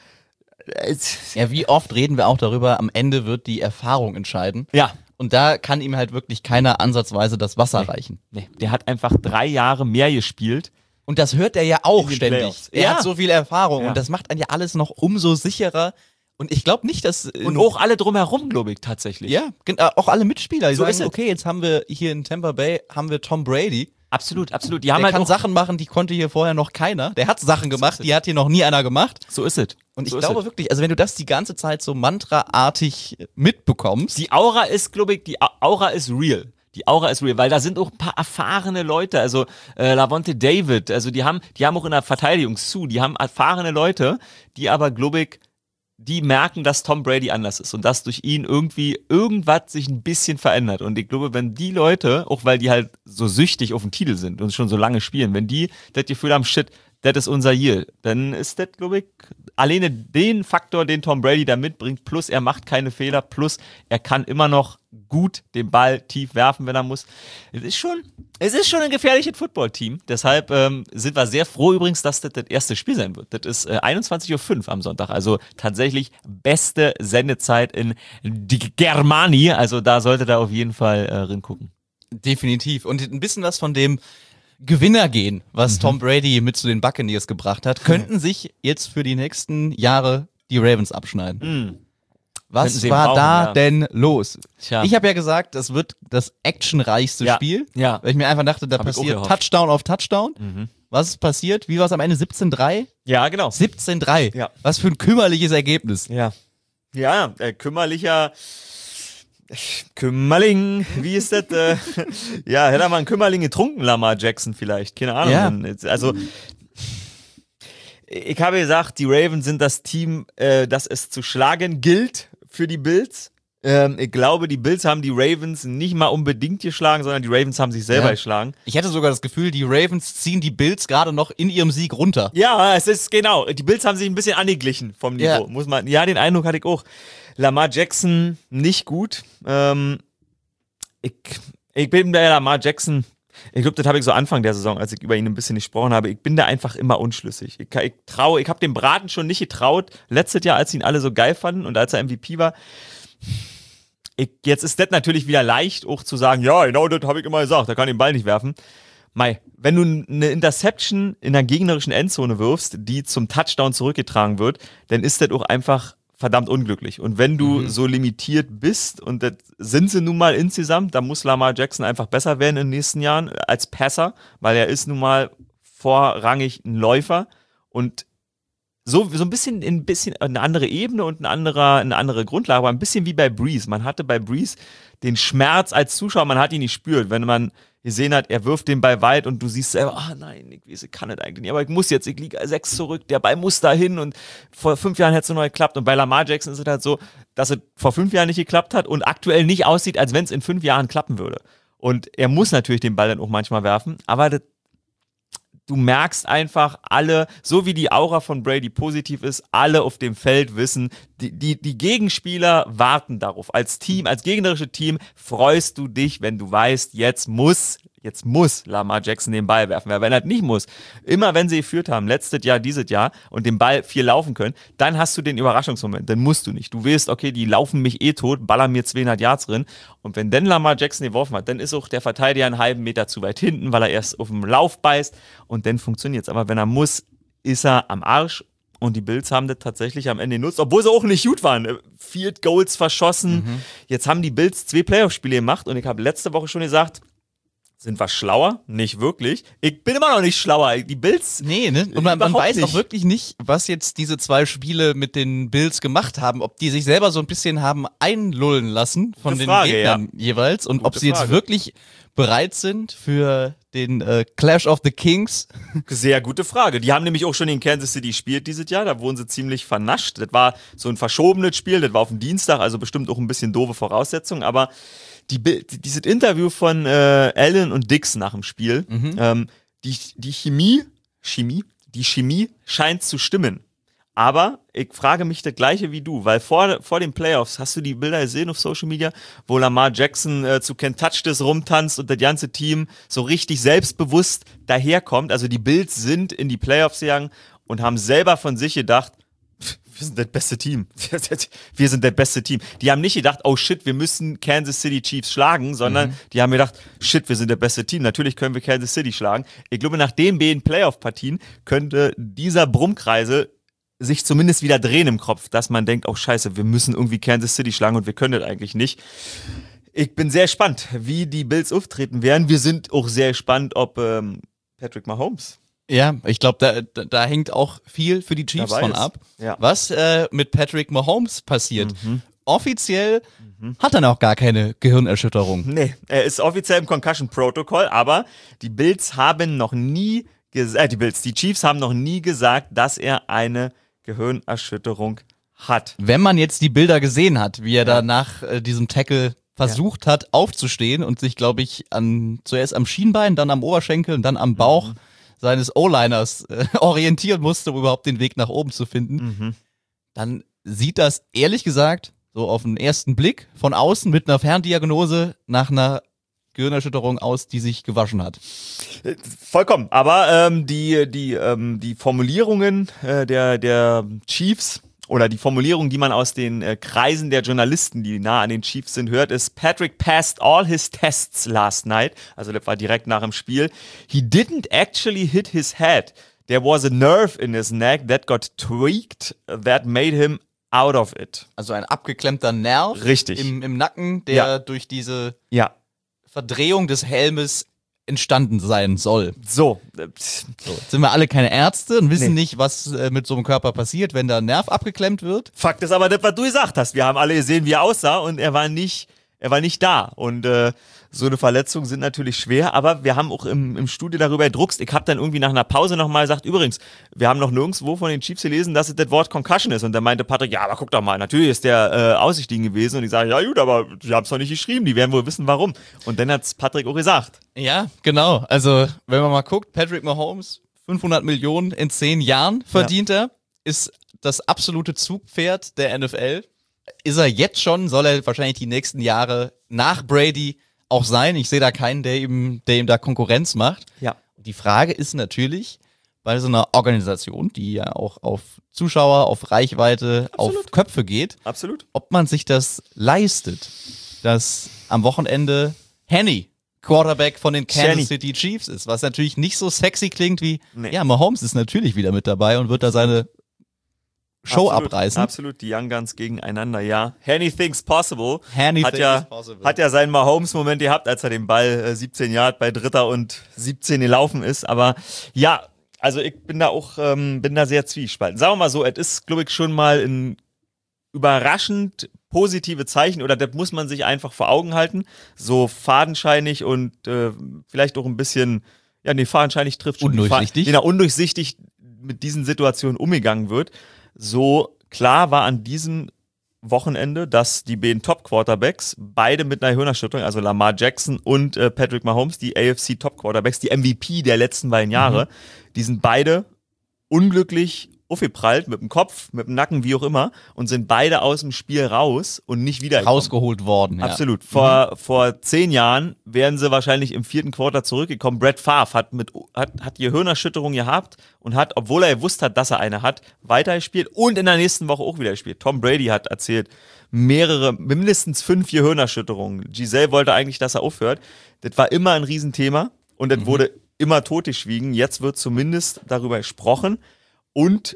Ja, wie oft reden wir auch darüber, am Ende wird die Erfahrung entscheiden. Ja. Und da kann ihm halt wirklich keiner ansatzweise das Wasser reichen. Nee, der hat einfach 3 Jahre mehr gespielt. Und das hört er ja auch ständig. Playoffs. Er hat so viel Erfahrung Ja. und das macht einen ja alles noch umso sicherer. Und ich glaube nicht, dass... Und auch alle drumherum, glaube ich, tatsächlich. Ja, auch alle Mitspieler. Die So sagen, ist es. okay, jetzt haben wir hier in Tampa Bay haben wir Tom Brady. Absolut, absolut. Die Der haben halt kann auch, Sachen machen, die konnte hier vorher noch keiner. Der hat Sachen gemacht, die hat hier noch nie einer gemacht. so ist es. Und ich So ist glaube es. wirklich, also wenn du das die ganze Zeit so mantraartig mitbekommst. Die Aura ist, glaube ich, die Aura ist real. Die Aura ist real, weil da sind auch ein paar erfahrene Leute, also Lavonte David, also die haben auch in der Verteidigung die haben erfahrene Leute, die aber, glaube ich, die merken, dass Tom Brady anders ist und dass durch ihn irgendwie irgendwas sich ein bisschen verändert. Und ich glaube, wenn die Leute, auch weil die halt so süchtig auf den Titel sind und schon so lange spielen, wenn die das Gefühl haben, shit, das ist unser Year, dann ist das, glaube ich, alleine den Faktor, den Tom Brady da mitbringt, plus er macht keine Fehler, plus er kann immer noch gut den Ball tief werfen, wenn er muss. Es ist schon ein gefährliches Football-Team. Deshalb sind wir sehr froh übrigens, dass das erste Spiel sein wird. Das ist 21:05 Uhr am Sonntag. Also tatsächlich beste Sendezeit in die Germanie. Also da solltet ihr auf jeden Fall ringucken. Definitiv. Und ein bisschen was von dem Gewinner gehen, was Tom Brady mit zu den Buccaneers gebracht hat, könnten sich jetzt für die nächsten Jahre die Ravens abschneiden. Könnten Was sie war brauchen, da ja. denn los? Tja. Ich habe ja gesagt, das wird das actionreichste Ja. Spiel, Ja. weil ich mir einfach dachte, da Hab ich auch passiert gehofft. Touchdown auf Touchdown. Was ist passiert? Wie war es am Ende? 17-3? Ja, genau. 17-3. Ja. Was für ein kümmerliches Ergebnis. Ja. Ja, Kümmerling, wie ist das? Ja, hätte er mal einen Kümmerling getrunken, Lamar Jackson vielleicht, keine Ahnung. Ja. Also, ich habe gesagt, die Ravens sind das Team, das es zu schlagen gilt für die Bills. Ich glaube, die Bills haben die Ravens nicht mal unbedingt geschlagen, sondern die Ravens haben sich selber Ja. geschlagen. Ich hatte sogar das Gefühl, die Ravens ziehen die Bills gerade noch in ihrem Sieg runter. Ja, es ist genau. Die Bills haben sich ein bisschen angeglichen vom Niveau. Ja. Den Eindruck hatte ich auch. Lamar Jackson nicht gut. Ich bin bei Lamar Jackson, ich glaube, das habe ich so Anfang der Saison, als ich über ihn ein bisschen gesprochen habe. Ich bin da einfach immer unschlüssig. Ich habe dem Braten schon nicht getraut. Letztes Jahr, als ihn alle so geil fanden und als er MVP war. Jetzt ist das natürlich wieder leicht, auch zu sagen, ja, genau, das habe ich immer gesagt, da kann ich den Ball nicht werfen. Mei, wenn du eine Interception in der gegnerischen Endzone wirfst, die zum Touchdown zurückgetragen wird, dann ist das auch einfach verdammt unglücklich. Und wenn du so limitiert bist, und das sind sie nun mal insgesamt, dann muss Lamar Jackson einfach besser werden in den nächsten Jahren als Passer, weil er ist nun mal vorrangig ein Läufer und so ein bisschen eine andere Ebene und eine andere Grundlage, aber ein bisschen wie bei Brees. Man hatte bei Brees den Schmerz als Zuschauer, man hat ihn nicht spürt, wenn man gesehen hat, er wirft den Ball weit und du siehst selber, nein, ich weiß, ich kann das eigentlich nicht, aber ich muss jetzt, ich liege 6 zurück, der Ball muss da hin und vor 5 Jahren hätte es noch geklappt und bei Lamar Jackson ist es halt so, dass es vor 5 Jahren nicht geklappt hat und aktuell nicht aussieht, als wenn es in 5 Jahren klappen würde. Und er muss natürlich den Ball dann auch manchmal werfen, aber du merkst einfach alle, so wie die Aura von Brady positiv ist, alle auf dem Feld wissen, die Gegenspieler warten darauf. Als Team, als gegnerische Team freust du dich, wenn du weißt, jetzt muss Lamar Jackson den Ball werfen. Weil wenn er nicht muss, immer wenn sie geführt haben, letztes Jahr, dieses Jahr, und den Ball viel laufen können, dann hast du den Überraschungsmoment. Dann musst du nicht. Du weißt, okay, die laufen mich tot, ballern mir 200 Yards drin. Und wenn dann Lamar Jackson geworfen hat, dann ist auch der Verteidiger einen halben Meter zu weit hinten, weil er erst auf dem Lauf beißt und dann funktioniert's. Aber wenn er muss, ist er am Arsch. Und die Bills haben das tatsächlich am Ende genutzt, obwohl sie auch nicht gut waren. Field Goals verschossen. Jetzt haben die Bills 2 Playoff-Spiele gemacht und ich habe letzte Woche schon gesagt, sind wir schlauer? Nicht wirklich. Ich bin immer noch nicht schlauer. Die Bills. Nee, ne? Und man überhaupt weiß nicht. auch wirklich nicht, was jetzt diese 2 Spiele mit den Bills gemacht haben. Ob die sich selber so ein bisschen haben einlullen lassen von Gute den Frage, Gegnern jeweils. Und ob Gute sie jetzt Frage. wirklich bereit sind für den Clash of the Kings. Sehr gute Frage. Die haben nämlich auch schon in Kansas City gespielt dieses Jahr. Da wurden sie ziemlich vernascht. Das war so ein verschobenes Spiel. Das war auf dem Dienstag, also bestimmt auch ein bisschen doofe Voraussetzungen. Aber dieses Interview von Allen und Dix nach dem Spiel, die Chemie die Chemie scheint zu stimmen. Aber ich frage mich das Gleiche wie du, weil vor den Playoffs hast du die Bilder gesehen auf Social Media, wo Lamar Jackson zu Can't Touch This rumtanzt und das ganze Team so richtig selbstbewusst daherkommt. Also die Bills sind in die Playoffs gegangen und haben selber von sich gedacht, wir sind das beste Team. Wir sind das beste Team. Die haben nicht gedacht, oh shit, wir müssen Kansas City Chiefs schlagen, sondern die haben gedacht, shit, wir sind das beste Team. Natürlich können wir Kansas City schlagen. Ich glaube, nach den beiden Playoff-Partien könnte dieser Brummkreisel sich zumindest wieder drehen im Kopf, dass man denkt, oh scheiße, wir müssen irgendwie Kansas City schlagen und wir können das eigentlich nicht. Ich bin sehr gespannt, wie die Bills auftreten werden. Wir sind auch sehr gespannt, ob Patrick Mahomes. Ja, ich glaube, da hängt auch viel für die Chiefs von ab. Ja. Was mit Patrick Mahomes passiert. Offiziell hat er noch gar keine Gehirnerschütterung. Nee, er ist offiziell im Concussion-Protokoll, aber die Bills haben noch nie die Chiefs haben noch nie gesagt, dass er eine Gehirnerschütterung hat. Wenn man jetzt die Bilder gesehen hat, wie er da nach diesem Tackle versucht hat aufzustehen und sich, glaube ich, zuerst am Schienbein, dann am Oberschenkel und dann am Bauch seines O-Liners orientieren musste, um überhaupt den Weg nach oben zu finden, dann sieht das ehrlich gesagt so auf den ersten Blick von außen mit einer Ferndiagnose nach einer Gehirnerschütterung aus, die sich gewaschen hat. Vollkommen, aber die Formulierungen der Chiefs oder die Formulierung, die man aus den Kreisen der Journalisten, die nah an den Chiefs sind, hört, ist: Patrick passed all his tests last night. Also das war direkt nach dem Spiel. He didn't actually hit his head. There was a nerve in his neck that got tweaked that made him out of it. Also ein abgeklemmter Nerv im Nacken, der durch diese Verdrehung des Helmes entstanden sein soll. So. Jetzt sind wir alle keine Ärzte und wissen nicht, was mit so einem Körper passiert, wenn da ein Nerv abgeklemmt wird. Fakt ist aber das, was du gesagt hast. Wir haben alle gesehen, wie er aussah und er war nicht da. Und so eine Verletzung sind natürlich schwer, aber wir haben auch im Studio darüber gedruckst. Ich habe dann irgendwie nach einer Pause nochmal gesagt, übrigens, wir haben noch nirgendwo von den Chiefs gelesen, dass es das Wort Concussion ist. Und da meinte Patrick, ja, aber guck doch mal, natürlich ist der ausgestiegen gewesen. Und ich sage, ja gut, aber die haben es doch nicht geschrieben, die werden wohl wissen, warum. Und dann hat's Patrick auch gesagt. Ja, genau. Also, wenn man mal guckt, Patrick Mahomes, 500 Millionen in 10 Jahren verdient er, ist das absolute Zugpferd der NFL. Ist er jetzt schon, soll er wahrscheinlich die nächsten Jahre nach Brady auch sein. Ich sehe da keinen, der ihm da Konkurrenz macht. Ja. Die Frage ist natürlich, bei so einer Organisation, die ja auch auf Zuschauer, auf Reichweite, auf Köpfe geht, ob man sich das leistet, dass am Wochenende Henny Quarterback von den Kansas City Chiefs ist, was natürlich nicht so sexy klingt wie, Mahomes ist natürlich wieder mit dabei und wird da seine Show abreißen. Absolut, die Young Guns gegeneinander, ja. Henny thinks possible. Hat ja seinen Mahomes-Moment gehabt, als er den Ball 17 Yard bei 3. und 17 gelaufen ist. Aber ja, also ich bin da sehr zwiespalten. Sagen wir mal so, es ist, glaube ich, schon mal ein überraschend positive Zeichen, oder das muss man sich einfach vor Augen halten. So fadenscheinig und vielleicht auch ein bisschen, fadenscheinig trifft schon. Undurchsichtig. Undurchsichtig mit diesen Situationen umgegangen wird. So klar war an diesem Wochenende, dass die beiden Top-Quarterbacks, beide mit einer Hirnerschütterung, also Lamar Jackson und Patrick Mahomes, die AFC-Top-Quarterbacks, die MVP der letzten beiden Jahre, die sind beide unglücklich aufgeprallt, mit dem Kopf, mit dem Nacken, wie auch immer, und sind beide aus dem Spiel raus und nicht wieder rausgeholt worden. Ja. Absolut. Vor 10 Jahren wären sie wahrscheinlich im 4. Quarter zurückgekommen. Brett Favre hat die Hirnerschütterung gehabt und hat, obwohl er gewusst hat, dass er eine hat, weitergespielt und in der nächsten Woche auch wieder gespielt. Tom Brady hat erzählt, mindestens 5 Hirnerschütterungen. Giselle wollte eigentlich, dass er aufhört. Das war immer ein Riesenthema und das wurde immer totgeschwiegen. Jetzt wird zumindest darüber gesprochen. Und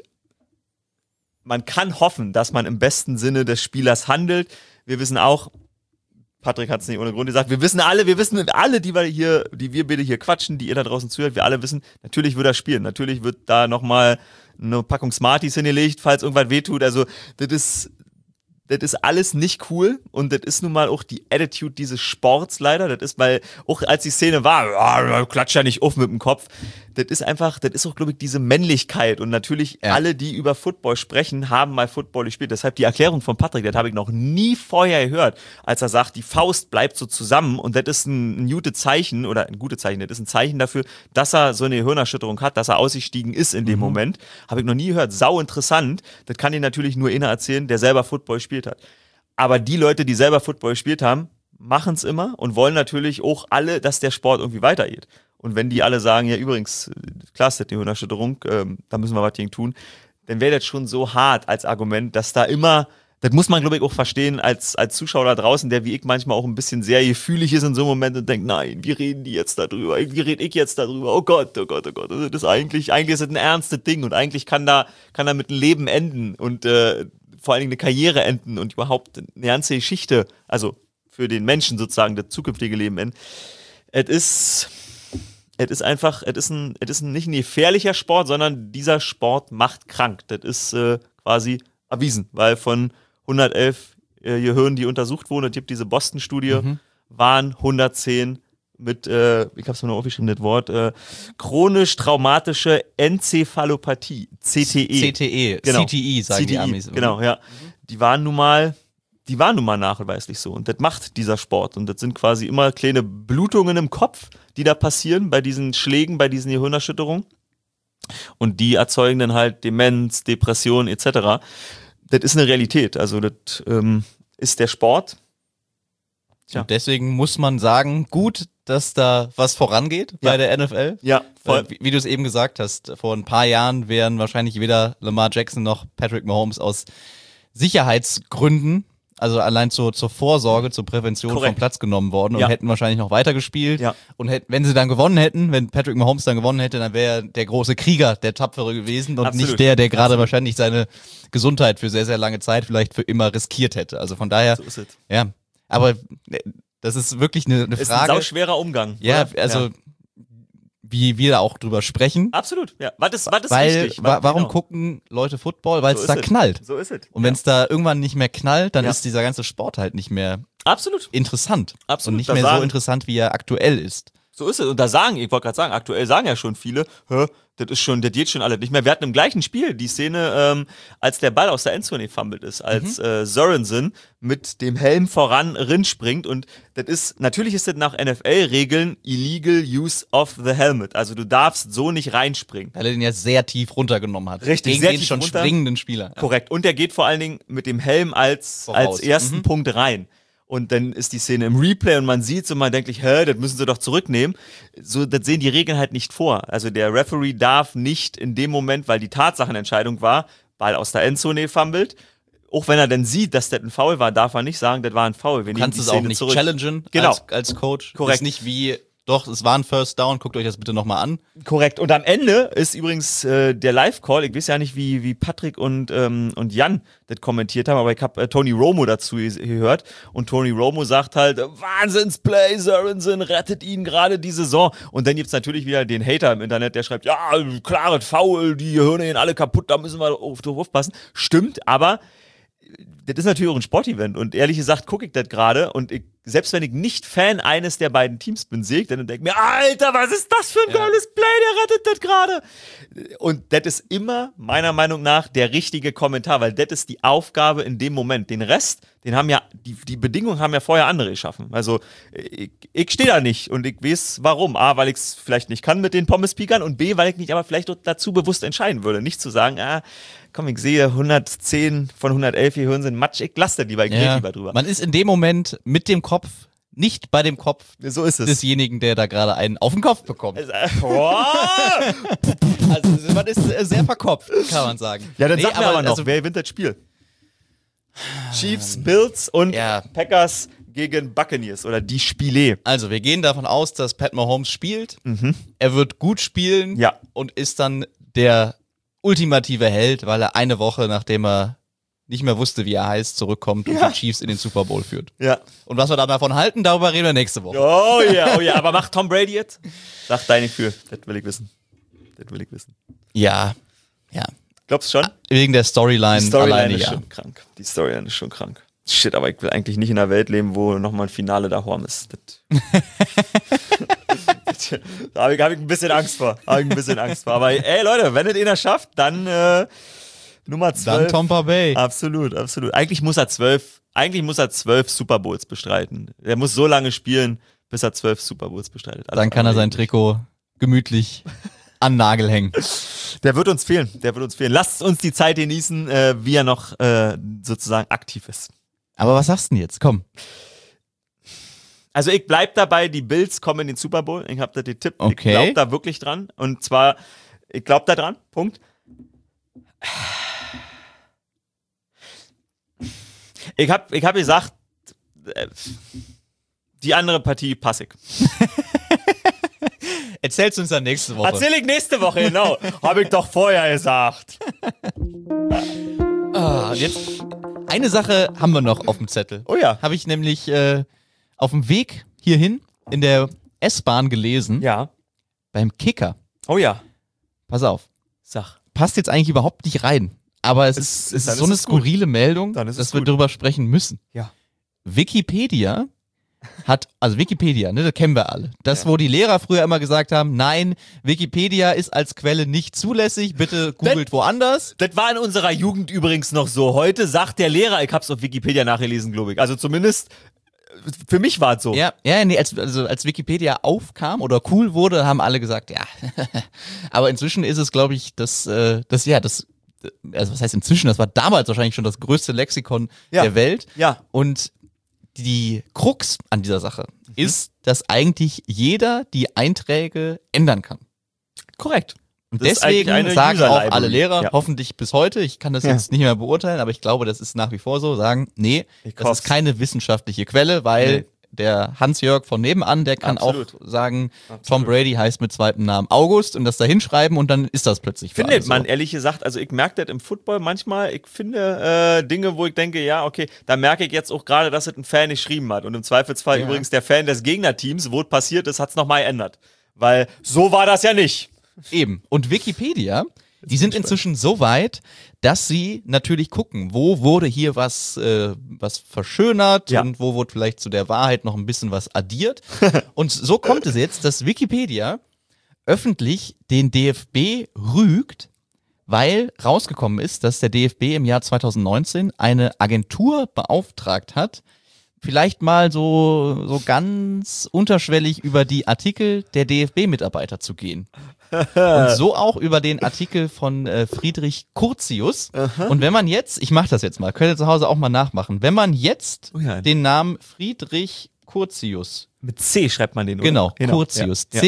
man kann hoffen, dass man im besten Sinne des Spielers handelt. Wir wissen auch, Patrick hat es nicht ohne Grund gesagt, wir wissen alle, die wir bitte hier quatschen, die ihr da draußen zuhört, wir alle wissen, natürlich wird er spielen. Natürlich wird da nochmal eine Packung Smarties hingelegt, falls irgendwas wehtut. Also das ist alles nicht cool und das ist nun mal auch die Attitude dieses Sports leider. Das ist, weil auch als die Szene war, klatscht ja nicht auf mit dem Kopf. das ist auch, glaube ich, diese Männlichkeit. Und natürlich alle, die über Football sprechen, haben mal Football gespielt. Deshalb die Erklärung von Patrick, das habe ich noch nie vorher gehört, als er sagt, die Faust bleibt so zusammen. Und das ist ein gutes Zeichen, das ist ein Zeichen dafür, dass er so eine Hirnerschütterung hat, dass er ausgestiegen ist in dem Moment. Habe ich noch nie gehört. Sau interessant. Das kann dir natürlich nur einer erzählen, der selber Football gespielt hat. Aber die Leute, die selber Football gespielt haben, machen es immer und wollen natürlich auch alle, dass der Sport irgendwie weitergeht. Und wenn die alle sagen, ja übrigens, klar ist das die Hirnerschütterung, da müssen wir was gegen tun, dann wäre das schon so hart als Argument, dass da immer, das muss man glaube ich auch verstehen als Zuschauer da draußen, der wie ich manchmal auch ein bisschen sehr gefühlig ist in so einem Moment und denkt, nein, wie reden die jetzt darüber? Wie rede ich jetzt darüber? Oh Gott, oh Gott, oh Gott. Das ist eigentlich ist das ein ernstes Ding und eigentlich kann da mit einem Leben enden und vor allen Dingen eine Karriere enden und überhaupt eine ganze Geschichte, also für den Menschen sozusagen das zukünftige Leben enden. Es ist nicht ein gefährlicher Sport, sondern dieser Sport macht krank. Das ist quasi erwiesen, weil von 111 Gehirnen, die untersucht wurden, es gibt diese Boston-Studie, waren 110 mit, ich habe es mir noch aufgeschrieben, das Wort, chronisch traumatische Enzephalopathie, CTE. CTE, genau. CTE sagen die Amis. Genau, ja. Die waren nun mal nachweislich so. Und das macht dieser Sport. Und das sind quasi immer kleine Blutungen im Kopf, die da passieren bei diesen Schlägen, bei diesen Gehirnerschütterungen. Und die erzeugen dann halt Demenz, Depression etc. Das ist eine Realität. Also das ist der Sport. Tja. Und deswegen muss man sagen, gut, dass da was vorangeht bei der NFL. Ja, voll. Wie du es eben gesagt hast, vor ein paar Jahren wären wahrscheinlich weder Lamar Jackson noch Patrick Mahomes aus Sicherheitsgründen, also allein zur Vorsorge, zur Prävention vom Platz genommen worden und hätten wahrscheinlich noch weitergespielt. Ja. Und wenn sie dann gewonnen hätten, wenn Patrick Mahomes dann gewonnen hätte, dann wäre er der große Krieger, der Tapfere gewesen und nicht der gerade wahrscheinlich seine Gesundheit für sehr, sehr lange Zeit vielleicht für immer riskiert hätte. Also von daher, so ist es. Ja, aber das ist wirklich eine Frage. Ist ein sauschwerer Umgang. Ja, oder? Also wie wir da auch drüber sprechen. Absolut, ja. Was ist wichtig? Warum gucken Leute Football? Weil es da knallt. So ist es. Und wenn es da irgendwann nicht mehr knallt, dann ist dieser ganze Sport halt nicht mehr interessant. Absolut. Und nicht mehr so interessant, wie er aktuell ist. So ist es. Und ich wollte gerade sagen, aktuell sagen ja schon viele, das geht schon alles nicht mehr. Wir hatten im gleichen Spiel die Szene, als der Ball aus der Endzone gefummelt ist, als Sorensen mit dem Helm voran rinspringt. Und natürlich ist das nach NFL-Regeln illegal use of the helmet. Also du darfst so nicht reinspringen. Weil er den ja sehr tief runtergenommen hat. Richtig, gegen sehr den tief schon runter. springenden Spieler. Ja. Korrekt. Und der geht vor allen Dingen mit dem Helm als ersten Punkt rein. Und dann ist die Szene im Replay und man sieht's und man denkt sich, das müssen sie doch zurücknehmen. So, das sehen die Regeln halt nicht vor. Also der Referee darf nicht in dem Moment, weil die Tatsachenentscheidung war, Ball aus der Endzone gefummelt. Auch wenn er dann sieht, dass das ein Foul war, darf er nicht sagen, das war ein Foul. Wir du kannst es auch nicht challengen als Coach. Korrekt. Ist nicht wie, doch, es war ein First Down, guckt euch das bitte nochmal an. Korrekt. Und am Ende ist übrigens der Live-Call, ich weiß ja nicht, wie Patrick und Jan das kommentiert haben, aber ich habe Tony Romo dazu gehört und Tony Romo sagt halt, Wahnsinnsplay, Sorensen rettet ihn gerade die Saison. Und dann gibt's natürlich wieder den Hater im Internet, der schreibt, ja, klares Foul, die Gehirne gehen alle kaputt, da müssen wir drauf aufpassen. Stimmt, aber das ist natürlich auch ein Sportevent und ehrlich gesagt gucke ich das gerade und selbst wenn ich nicht Fan eines der beiden Teams bin, sehe ich dann und denke mir, Alter, was ist das für ein geiles Play, der rettet das gerade. Und das ist immer, meiner Meinung nach, der richtige Kommentar, weil das ist die Aufgabe in dem Moment. Den Rest, den haben ja, die Bedingungen haben ja vorher andere geschaffen. Also ich stehe da nicht und ich weiß warum. A, weil ich es vielleicht nicht kann mit den Pommes-Pikern und B, weil ich mich aber vielleicht dazu bewusst entscheiden würde. Nicht zu sagen, komm, ich sehe 110 von 111 Gehirn sind Matsch, ich lasse das lieber, ich rede lieber drüber. Man ist in dem Moment mit dem Kopf, nicht bei dem Kopf desjenigen, der da gerade einen auf den Kopf bekommt. Also man ist sehr verkopft, kann man sagen. Ja, dann sag mir aber noch, wer gewinnt das Spiel? Chiefs, Bills und Packers gegen Buccaneers oder die Spiele. Also wir gehen davon aus, dass Pat Mahomes spielt. Er wird gut spielen und ist dann der ultimative Held, weil er eine Woche, nachdem er nicht mehr wusste, wie er heißt, zurückkommt und die Chiefs in den Super Bowl führt. Ja. Und was wir dann davon halten, darüber reden wir nächste Woche. Oh ja, aber macht Tom Brady jetzt? Sag deine Gefühl, das will ich wissen. Ja. Glaubst du schon? Wegen der Storyline. Die Storyline ist schon krank. Die Storyline ist schon krank. Shit, aber ich will eigentlich nicht in einer Welt leben, wo nochmal ein Finale da Horm ist. Das Da hab ich ein bisschen Angst vor. Aber ey, Leute, wenn es einer schafft, dann Nummer 12. Dann Tampa Bay. Absolut. Eigentlich muss er 12 Super Bowls bestreiten. Er muss so lange spielen, bis er 12 Super Bowls bestreitet. Dann kann er sein Trikot gemütlich an den Nagel hängen. Der wird uns fehlen. Lasst uns die Zeit genießen, wie er noch sozusagen aktiv ist. Aber was sagst du denn jetzt? Komm. Also ich bleib dabei, die Bills kommen in den Super Bowl. Ich habe da getippt. Okay. Ich glaube da wirklich dran. Und zwar, ich glaube da dran. Punkt. Ich hab gesagt, die andere Partie passe ich. Erzählst du uns dann nächste Woche. Erzähl ich nächste Woche, genau. Habe ich doch vorher gesagt. Jetzt eine Sache haben wir noch auf dem Zettel. Oh ja. Habe ich nämlich auf dem Weg hierhin in der S-Bahn gelesen. Ja. Beim Kicker. Oh ja. Pass auf. Sag. Passt jetzt eigentlich überhaupt nicht rein. Aber es ist so eine skurrile Meldung, dass wir darüber sprechen müssen. Ja. Wikipedia Wikipedia, ne, das kennen wir alle. Das, wo die Lehrer früher immer gesagt haben, nein, Wikipedia ist als Quelle nicht zulässig, bitte googelt woanders. Das war in unserer Jugend übrigens noch so. Heute sagt der Lehrer, ich hab's auf Wikipedia nachgelesen, glaube ich. Also zumindest für mich war es so. Ja, nee, als Wikipedia aufkam oder cool wurde, haben alle gesagt, ja. Aber inzwischen ist es, glaube ich, also was heißt inzwischen, das war damals wahrscheinlich schon das größte Lexikon der Welt. Ja. Und die Krux an dieser Sache ist, dass eigentlich jeder die Einträge ändern kann. Korrekt. Und deswegen sagen auch alle Lehrer, hoffentlich bis heute, ich kann das jetzt nicht mehr beurteilen, aber ich glaube, das ist nach wie vor so, sagen, nee, das ist keine wissenschaftliche Quelle, weil der Hans-Jörg von nebenan, der kann auch sagen, Tom Brady heißt mit zweitem Namen August und das da hinschreiben und dann ist das plötzlich für Findet man, so. ehrlich gesagt, also ich merke das im Football manchmal, ich finde Dinge, wo ich denke, ja, okay, da merke ich jetzt auch gerade, dass es ein Fan geschrieben hat und im Zweifelsfall übrigens der Fan des Gegnerteams, wo es passiert ist, hat es nochmal geändert. Weil so war das ja nicht. Eben. Und Wikipedia, die sind inzwischen so weit, dass sie natürlich gucken, wo wurde hier was verschönert und wo wurde vielleicht zu der Wahrheit noch ein bisschen was addiert. Und so kommt es jetzt, dass Wikipedia öffentlich den DFB rügt, weil rausgekommen ist, dass der DFB im Jahr 2019 eine Agentur beauftragt hat, vielleicht mal so ganz unterschwellig über die Artikel der DFB-Mitarbeiter zu gehen. Und so auch über den Artikel von Friedrich Curtius. Und wenn man jetzt, ich mache das jetzt mal, könnt ihr zu Hause auch mal nachmachen, wenn man jetzt den Namen Friedrich Curtius. Mit C schreibt man den, oder? Genau, Curtius. Ja.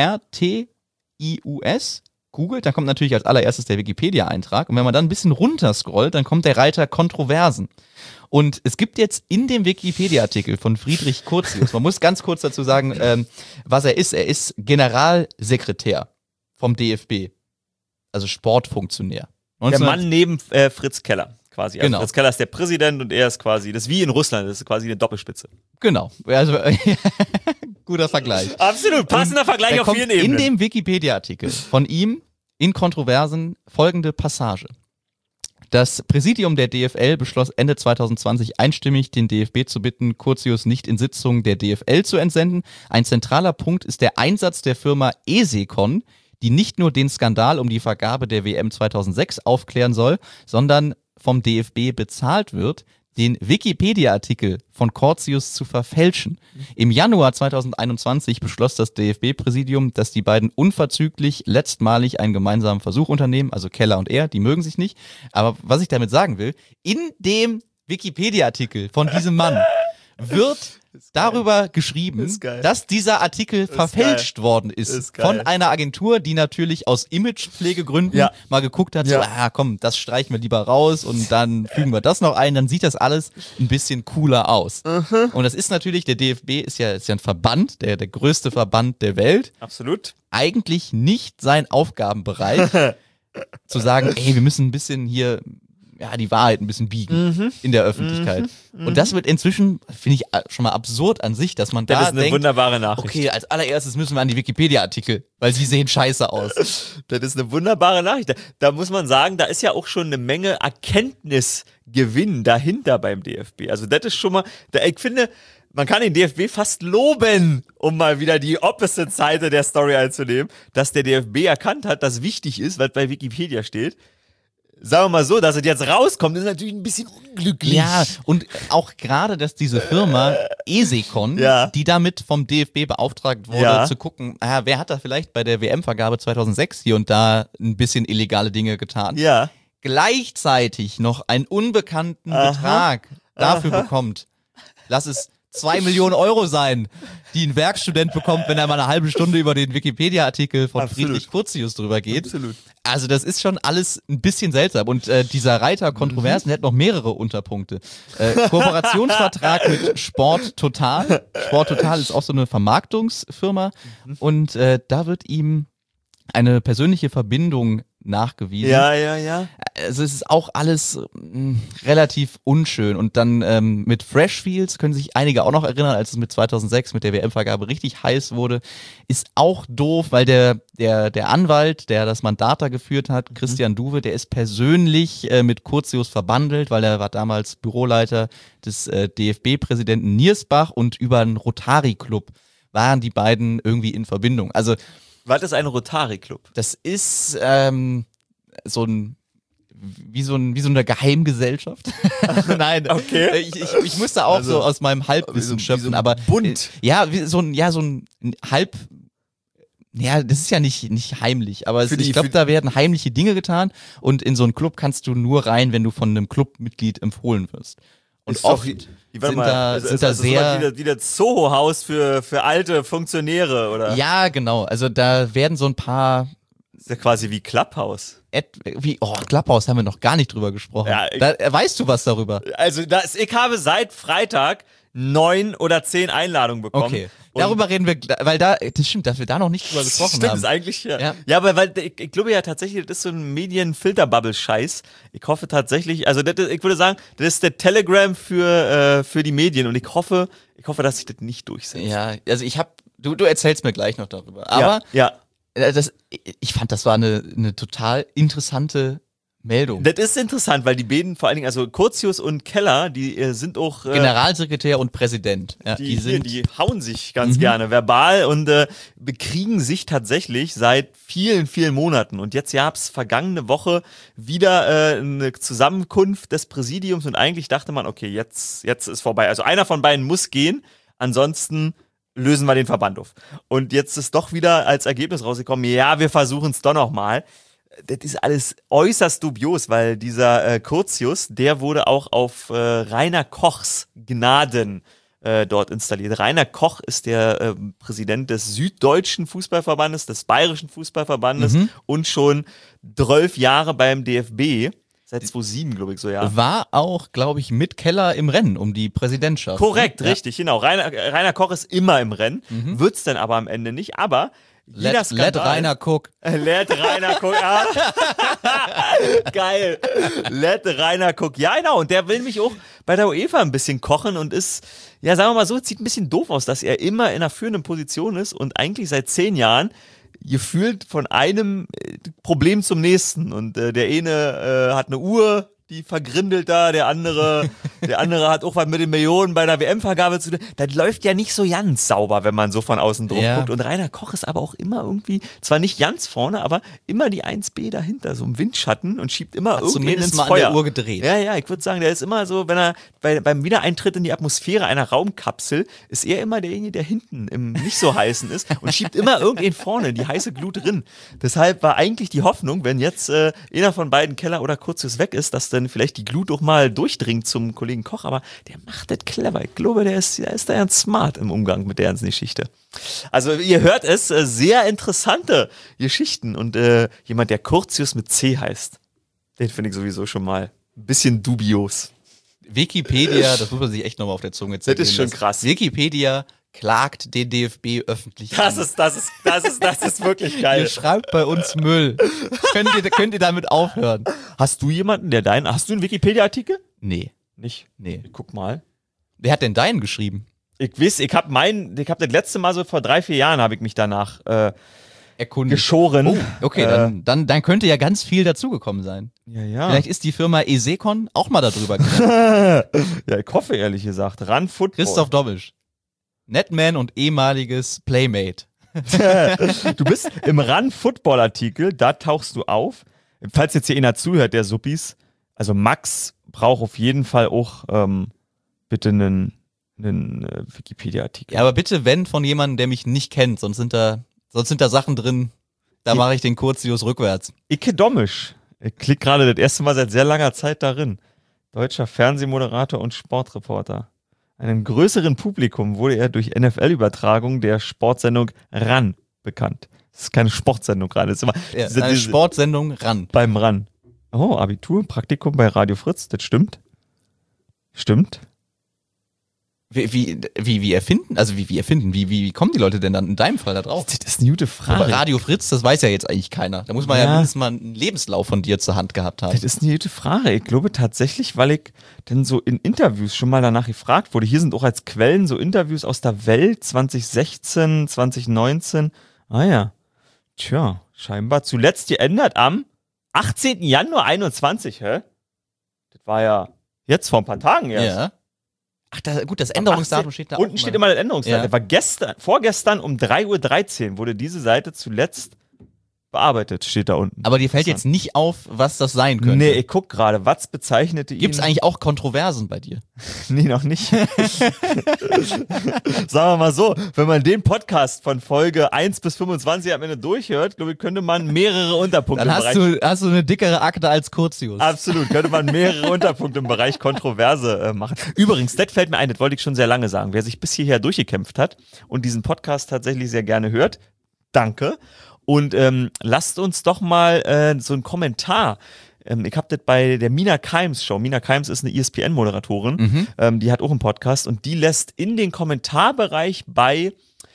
C-U-R-T-I-U-S. Googelt, dann kommt natürlich als allererstes der Wikipedia-Eintrag. Und wenn man dann ein bisschen runterscrollt, dann kommt der Reiter Kontroversen. Und es gibt jetzt in dem Wikipedia-Artikel von Friedrich Curtius, man muss ganz kurz dazu sagen, was er ist. Er ist Generalsekretär vom DFB, also Sportfunktionär. Der Mann neben Fritz Keller quasi. Also genau. Fritz Keller ist der Präsident und er ist quasi, das ist wie in Russland, das ist quasi eine Doppelspitze. Genau, also guter Vergleich. Absolut, passender Vergleich auf vielen Ebenen. In dem Wikipedia-Artikel von ihm in Kontroversen folgende Passage. Das Präsidium der DFL beschloss Ende 2020 einstimmig, den DFB zu bitten, Curtius nicht in Sitzungen der DFL zu entsenden. Ein zentraler Punkt ist der Einsatz der Firma Esecon, die nicht nur den Skandal um die Vergabe der WM 2006 aufklären soll, sondern vom DFB bezahlt wird, den Wikipedia-Artikel von Curtius zu verfälschen. Im Januar 2021 beschloss das DFB-Präsidium, dass die beiden unverzüglich letztmalig einen gemeinsamen Versuch unternehmen, also Keller und er, die mögen sich nicht. Aber was ich damit sagen will, in dem Wikipedia-Artikel von diesem Mann wird darüber geschrieben, dass dieser Artikel verfälscht worden ist von einer Agentur, die natürlich aus Imagepflegegründen mal geguckt hat, so, komm, das streichen wir lieber raus und dann fügen wir das noch ein, dann sieht das alles ein bisschen cooler aus. Und das ist natürlich, der DFB ist ja ein Verband, der größte Verband der Welt. Absolut. Eigentlich nicht sein Aufgabenbereich, zu sagen, ey, wir müssen ein bisschen hier die Wahrheit ein bisschen biegen in der Öffentlichkeit. Und das wird inzwischen, finde ich, schon mal absurd an sich, dass man da Das ist eine denkt, wunderbare Nachricht. okay, als allererstes müssen wir an die Wikipedia-Artikel, weil sie sehen scheiße aus. Das ist eine wunderbare Nachricht. Da muss man sagen, da ist ja auch schon eine Menge Erkenntnisgewinn dahinter beim DFB. Also das ist schon mal, ich finde, man kann den DFB fast loben, um mal wieder die opposite Seite der Story einzunehmen, dass der DFB erkannt hat, dass wichtig ist, was bei Wikipedia steht. Sagen wir mal so, dass es jetzt rauskommt, ist natürlich ein bisschen unglücklich. Ja, und auch gerade, dass diese Firma Esecon, die damit vom DFB beauftragt wurde, zu gucken, wer hat da vielleicht bei der WM-Vergabe 2006 hier und da ein bisschen illegale Dinge getan, gleichzeitig noch einen unbekannten Betrag dafür bekommt. Lass es 2 Millionen Euro sein, die ein Werkstudent bekommt, wenn er mal eine halbe Stunde über den Wikipedia-Artikel von Friedrich Curtius drüber geht. Absolut. Also das ist schon alles ein bisschen seltsam. Und dieser Reiter Kontroversen der hat noch mehrere Unterpunkte. Kooperationsvertrag mit Sport Total. Sport Total ist auch so eine Vermarktungsfirma. Und da wird ihm eine persönliche Verbindung nachgewiesen. Ja. Also es ist auch alles relativ unschön. Und dann mit Freshfields können sich einige auch noch erinnern, als es mit 2006 mit der WM-Vergabe richtig heiß wurde. Ist auch doof, weil der Anwalt, der das Mandat da geführt hat, Christian Duwe, der ist persönlich mit Curtius verbandelt, weil er war damals Büroleiter des DFB-Präsidenten Niersbach und über einen Rotary-Club waren die beiden irgendwie in Verbindung. Also was ist ein Rotary-Club? Das ist wie so eine Geheimgesellschaft. Nein, okay. Ich musste auch so aus meinem Halbwissen schöpfen, aber bunt. Das ist ja nicht heimlich, aber ich glaube, da werden heimliche Dinge getan und in so einen Club kannst du nur rein, wenn du von einem Clubmitglied empfohlen wirst. Und oft sind da sehr... Wie das Soho-Haus für alte Funktionäre, oder? Ja, genau. Also da werden so ein paar... Das ist ja quasi wie Clubhouse. Clubhouse haben wir noch gar nicht drüber gesprochen. Ja, weißt du was darüber? Also ich habe seit Freitag 9 oder 10 Einladungen bekommen. Okay. Darüber reden wir, weil das stimmt, dass wir da noch nicht drüber gesprochen haben. Stimmt, ist eigentlich, ja, aber weil ich glaube ja tatsächlich, das ist so ein Medien-Filterbubble-Scheiß. Ich hoffe tatsächlich, also ich würde sagen, das ist der Telegram für die Medien und ich hoffe, dass sich das nicht durchsetzt. Ja, also du erzählst mir gleich noch darüber. Aber ich fand, das war eine total interessante Meldung. Das ist interessant, weil die beiden, vor allen Dingen, also Curtius und Keller, die sind auch Generalsekretär und Präsident. Ja, die hauen sich ganz gerne verbal und bekriegen sich tatsächlich seit vielen, vielen Monaten. Und jetzt gab es vergangene Woche wieder eine Zusammenkunft des Präsidiums und eigentlich dachte man, okay, jetzt ist vorbei. Also einer von beiden muss gehen, ansonsten lösen wir den Verband auf. Und jetzt ist doch wieder als Ergebnis rausgekommen, ja, wir versuchen es doch noch mal. Das ist alles äußerst dubios, weil dieser Curtius, der wurde auch auf Rainer Kochs Gnaden dort installiert. Rainer Koch ist der Präsident des Süddeutschen Fußballverbandes, des Bayerischen Fußballverbandes und schon 12 Jahre beim DFB. Seit 2007, glaube ich, so, ja. War auch, glaube ich, mit Keller im Rennen um die Präsidentschaft. Korrekt, richtig, genau. Rainer Koch ist immer im Rennen, wird's dann aber am Ende nicht, aber Let Rainer Cook. Let Rainer Cook, ja. Geil. Let Rainer Cook. Ja, genau. Und der will mich auch bei der UEFA ein bisschen kochen und ist, ja, sagen wir mal so, sieht ein bisschen doof aus, dass er immer in einer führenden Position ist und eigentlich seit 10 Jahren gefühlt von einem Problem zum nächsten. Und der eine hat eine Uhr, die vergrindelt da, der andere hat auch was mit den Millionen bei einer WM-Vergabe zu tun. Das läuft ja nicht so ganz sauber, wenn man so von außen drauf guckt. Und Rainer Koch ist aber auch immer irgendwie, zwar nicht ganz vorne, aber immer die 1B dahinter, so im Windschatten und schiebt immer irgendwie ins mal Feuer. An der Uhr gedreht. Ja, ich würde sagen, der ist immer so, wenn er beim Wiedereintritt in die Atmosphäre einer Raumkapsel, ist er immer derjenige, der hinten im nicht so heißen ist und schiebt immer irgendwen vorne, die heiße Glut drin. Deshalb war eigentlich die Hoffnung, wenn jetzt einer von beiden, Keller oder Curtius, weg ist, dass dann vielleicht die Glut doch mal durchdringt zum Kollegen Koch, aber der macht das clever. Ich glaube, der ist da ganz smart im Umgang mit der ganzen Geschichte. Also ihr hört es, sehr interessante Geschichten und jemand, der Curtius mit C heißt, den finde ich sowieso schon mal ein bisschen dubios. Wikipedia, das muss man sich echt nochmal auf der Zunge zergehen. Das ist schon krass. Wikipedia klagt den DFB öffentlich Das an. ist wirklich geil. Ihr schreibt bei uns Müll. Könnt ihr damit aufhören? Hast du jemanden, hast du einen Wikipedia-Artikel? Nee. Nicht? Nee. Guck mal. Wer hat denn deinen geschrieben? Ich hab das letzte Mal so vor 3-4 Jahren habe ich mich danach Erkundigt. geschoren. Oh, okay, dann könnte ja ganz viel dazugekommen sein. Ja. Vielleicht ist die Firma Esecon auch mal darüber gegangen. Ja, ich hoffe ehrlich gesagt. Run Football. Christoph Dobbisch. Netman und ehemaliges Playmate. Du bist im Run Football Artikel, da tauchst du auf. Falls jetzt hier einer zuhört, der Suppis, also Max braucht auf jeden Fall auch bitte einen Wikipedia-Artikel. Ja, aber bitte, wenn von jemandem, der mich nicht kennt, sonst sind da Sachen drin, da mache ich den Kurzius rückwärts. Icke Dommisch. Ich klicke gerade das erste Mal seit sehr langer Zeit darin. Deutscher Fernsehmoderator und Sportreporter. Einem größeren Publikum wurde er durch NFL-Übertragung der Sportsendung RAN bekannt. Das ist keine Sportsendung gerade. Das ist immer eine Sportsendung RAN. Beim RAN. Oh, Abitur, Praktikum bei Radio Fritz, das stimmt. Stimmt. Wie erfinden? Also wie erfinden? Wie kommen die Leute denn dann in deinem Fall da drauf? Das ist eine gute Frage. Aber Radio Fritz, das weiß ja jetzt eigentlich keiner. Da muss man ja mindestens mal einen Lebenslauf von dir zur Hand gehabt haben. Das ist eine gute Frage. Ich glaube tatsächlich, weil ich dann so in Interviews schon mal danach gefragt wurde. Hier sind auch als Quellen so Interviews aus der Welt 2016, 2019. Ah ja. Tja, scheinbar zuletzt geändert am 18. Januar 21, hä? Das war ja jetzt vor ein paar Tagen erst. Ja. Ach, das Änderungsdatum steht da unten steht immer das Änderungsdatum. Ja. Das war vorgestern um 3:13 Uhr wurde diese Seite zuletzt bearbeitet, steht da unten. Aber dir fällt jetzt nicht auf, was das sein könnte. Nee, ich guck gerade, was bezeichnete ihn... Gibt's eigentlich auch Kontroversen bei dir? Nee, noch nicht. Sagen wir mal so, wenn man den Podcast von Folge 1 bis 25 am Ende durchhört, glaube ich, könnte man mehrere Unterpunkte Dann hast du eine dickere Akte als Curtius. Absolut, könnte man mehrere Unterpunkte im Bereich Kontroverse machen. Übrigens, das fällt mir ein, das wollte ich schon sehr lange sagen. Wer sich bis hierher durchgekämpft hat und diesen Podcast tatsächlich sehr gerne hört, danke. Und lasst uns doch mal so einen Kommentar. Ich habe das bei der Mina Keims Show. Mina Keims ist eine ESPN-Moderatorin. Die hat auch einen Podcast und die lässt in den Kommentarbereich bei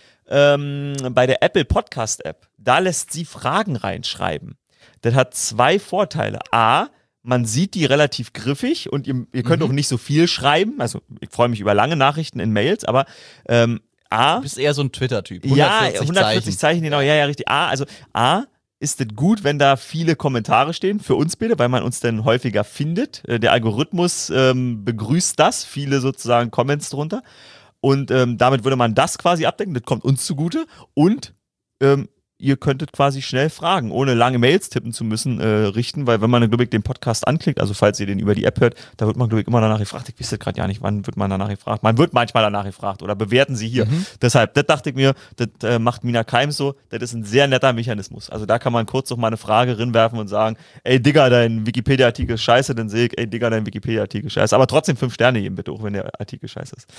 der Apple Podcast App, da lässt sie Fragen reinschreiben. Das hat 2 Vorteile. A, man sieht die relativ griffig und ihr könnt auch nicht so viel schreiben. Also ich freue mich über lange Nachrichten in Mails, aber du bist eher so ein Twitter-Typ. 140 Zeichen, genau, ja, richtig. Also ist es gut, wenn da viele Kommentare stehen, für uns bitte, weil man uns dann häufiger findet. Der Algorithmus begrüßt das, viele sozusagen Comments drunter. Und damit würde man das quasi abdecken, das kommt uns zugute. Und ihr könntet quasi schnell Fragen, ohne lange Mails tippen zu müssen, richten, weil wenn man, glaube ich, den Podcast anklickt, also falls ihr den über die App hört, da wird man, glaube ich, immer danach gefragt. Ich wüsste gerade ja nicht, wann wird man danach gefragt. Man wird manchmal danach gefragt oder bewerten sie hier. Deshalb, das dachte ich mir, das macht Mina Keims so, das ist ein sehr netter Mechanismus. Also da kann man kurz noch mal eine Frage rinwerfen und sagen, ey Digga, dein Wikipedia-Artikel ist scheiße, dann sehe ich, ey Digga, dein Wikipedia-Artikel ist scheiße. Aber trotzdem 5 Sterne geben bitte, auch wenn der Artikel scheiße ist.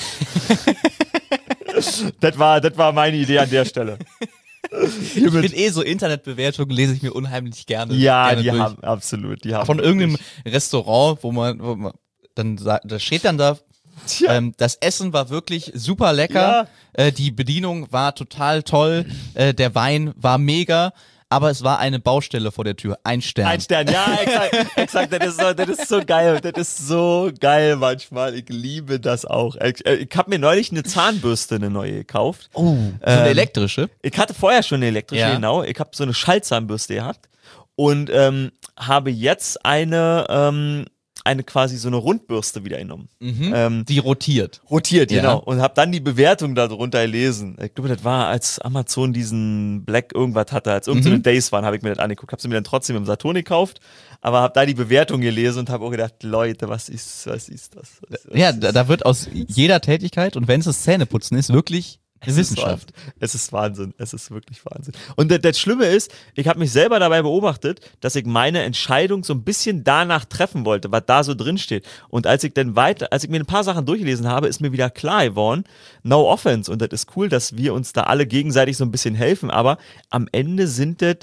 Das war meine Idee an der Stelle. Ich finde so Internetbewertungen lese ich mir unheimlich gerne. Ja, gerne die durch. haben absolut. Die haben von irgendeinem Restaurant, wo man dann sagt, da steht dann da, das Essen war wirklich super lecker, die Bedienung war total toll, der Wein war mega. Aber es war eine Baustelle vor der Tür. 1 Stern. 1 Stern, ja, exakt. Das ist so geil. Das ist so geil manchmal. Ich liebe das auch. Ich habe mir neulich eine Zahnbürste, eine neue gekauft. Oh, so eine elektrische? Ich hatte vorher schon eine elektrische, ja. Genau. Ich habe so eine Schallzahnbürste gehabt und habe jetzt eine quasi so eine Rundbürste wieder genommen. Die rotiert. Rotiert, ja. Genau. Und habe dann die Bewertung darunter gelesen. Ich glaube, das war, als Amazon diesen Black irgendwas hatte, als irgendeine Days waren, habe ich mir das angeguckt. Habe sie mir dann trotzdem im Saturn gekauft, aber habe da die Bewertung gelesen und habe auch gedacht, Leute, was ist das? Da wird aus jeder Tätigkeit, und wenn es das Zähneputzen ist, wirklich Wissenschaft. Es ist Wahnsinn. Es ist wirklich Wahnsinn. Und das Schlimme ist, ich habe mich selber dabei beobachtet, dass ich meine Entscheidung so ein bisschen danach treffen wollte, was da so drin steht. Und als ich mir ein paar Sachen durchgelesen habe, ist mir wieder klar geworden, no offense. Und das ist cool, dass wir uns da alle gegenseitig so ein bisschen helfen. Aber am Ende sind das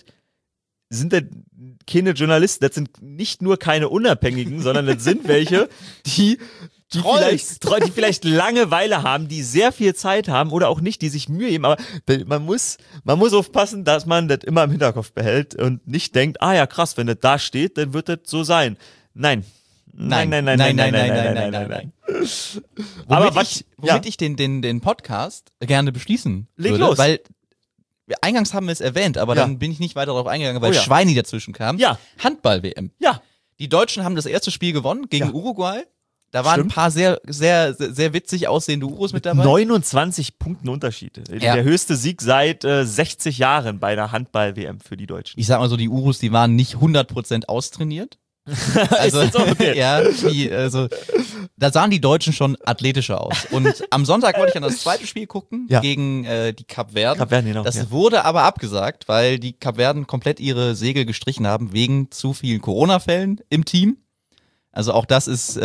keine Journalisten. Das sind nicht nur keine Unabhängigen, sondern das sind welche, die die vielleicht Langeweile haben, die sehr viel Zeit haben oder auch nicht, die sich Mühe geben, aber man muss aufpassen, dass man das immer im Hinterkopf behält und nicht denkt, ah ja krass, wenn das da steht, dann wird das so sein. Nein. Nein. Womit ich den Podcast gerne beschließen würde, los. Weil eingangs haben wir es erwähnt, aber dann bin ich nicht weiter darauf eingegangen, weil Schweini dazwischen kam. Ja. Handball-WM. Ja. Die Deutschen haben das erste Spiel gewonnen gegen Uruguay. Da waren ein paar sehr, sehr, sehr witzig aussehende Urus mit dabei. 29 Punkten Unterschied. Ja. Der höchste Sieg seit 60 Jahren bei einer Handball-WM für die Deutschen. Ich sag mal so, die Urus, die waren nicht 100% austrainiert. Also, okay. Da sahen die Deutschen schon athletischer aus. Und am Sonntag wollte ich dann das zweite Spiel gucken gegen die Kapverden. Genau, das wurde aber abgesagt, weil die Kapverden komplett ihre Segel gestrichen haben wegen zu vielen Corona-Fällen im Team. Also auch das ist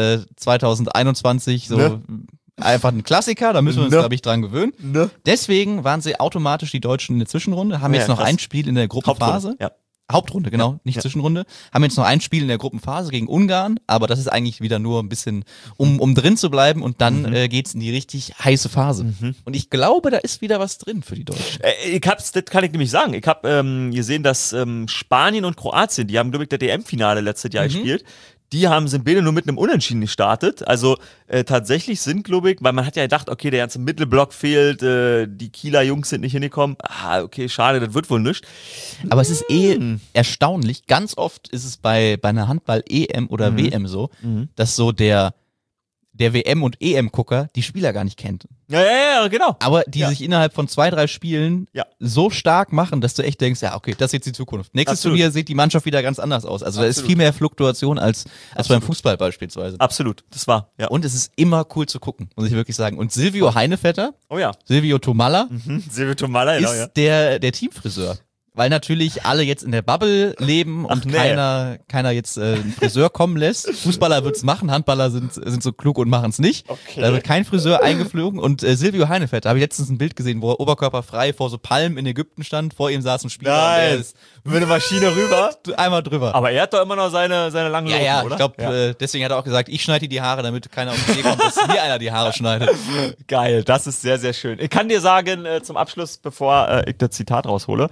2021 so einfach ein Klassiker, da müssen wir uns, glaube ich, dran gewöhnen. Deswegen waren sie automatisch die Deutschen in der Zwischenrunde, haben jetzt noch ein Spiel in der Gruppenphase. Hauptrunde, genau, nicht Zwischenrunde. Haben jetzt noch ein Spiel in der Gruppenphase gegen Ungarn, aber das ist eigentlich wieder nur ein bisschen, um drin zu bleiben und dann geht's in die richtig heiße Phase. Und ich glaube, da ist wieder was drin für die Deutschen. Das kann ich nämlich sagen. Ich habe gesehen, dass Spanien und Kroatien, die haben, glaube ich, das EM-Finale letztes Jahr gespielt. Die sind beide nur mit einem Unentschieden gestartet. Also tatsächlich sind, glaube ich, weil man hat ja gedacht, okay, der ganze Mittelblock fehlt, die Kieler Jungs sind nicht hingekommen. Ah, okay, schade, das wird wohl nichts. Aber es ist erstaunlich. Ganz oft ist es bei einer Handball-EM oder WM so, dass so der WM- und EM-Gucker die Spieler gar nicht kennt. Ja, genau. Aber die sich innerhalb von 2-3 Spielen so stark machen, dass du echt denkst, ja, okay, das ist jetzt die Zukunft. Nächstes Turnier sieht die Mannschaft wieder ganz anders aus. Also da ist viel mehr Fluktuation als beim Fußball beispielsweise. Absolut, das war. Ja. Und es ist immer cool zu gucken, muss ich wirklich sagen. Und Silvio Heinevetter, Silvio Tomalla, Silvio Tomalla, ist der Teamfriseur. Weil natürlich alle jetzt in der Bubble leben und keiner jetzt einen Friseur kommen lässt. Fußballer wird's machen, Handballer sind so klug und machen's nicht. Okay. Da wird kein Friseur eingeflogen. Und Silvio Heinevetter, da habe ich letztens ein Bild gesehen, wo er oberkörperfrei vor so Palmen in Ägypten stand. Vor ihm saß ein Spieler. Nein, und mit einer Maschine rüber. Einmal drüber. Aber er hat doch immer noch seine langen Locken, oder? Ich glaube, deswegen hat er auch gesagt, ich schneide dir die Haare, damit keiner auf die Idee kommt, dass mir einer die Haare schneidet. Geil, das ist sehr, sehr schön. Ich kann dir sagen, zum Abschluss, bevor ich das Zitat raushole,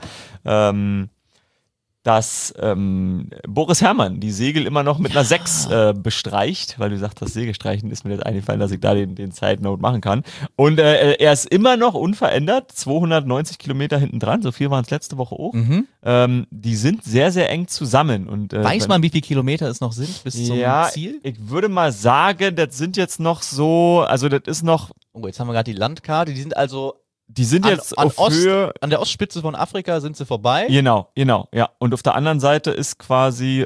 dass Boris Herrmann die Segel immer noch mit einer 6 bestreicht, weil du sagst, das Segelstreichen ist mir jetzt eingefallen, dass ich da den Side-Note machen kann. Und er ist immer noch unverändert, 290 Kilometer hinten dran, so viel waren es letzte Woche auch. Die sind sehr, sehr eng zusammen. Und, weiß man, wie viele Kilometer es noch sind bis zum Ziel? Ich würde mal sagen, das sind jetzt noch so, also das ist noch... Oh, jetzt haben wir gerade die Landkarte, die sind jetzt auf Höhe... An der Ostspitze von Afrika sind sie vorbei. Genau, ja. Und auf der anderen Seite ist quasi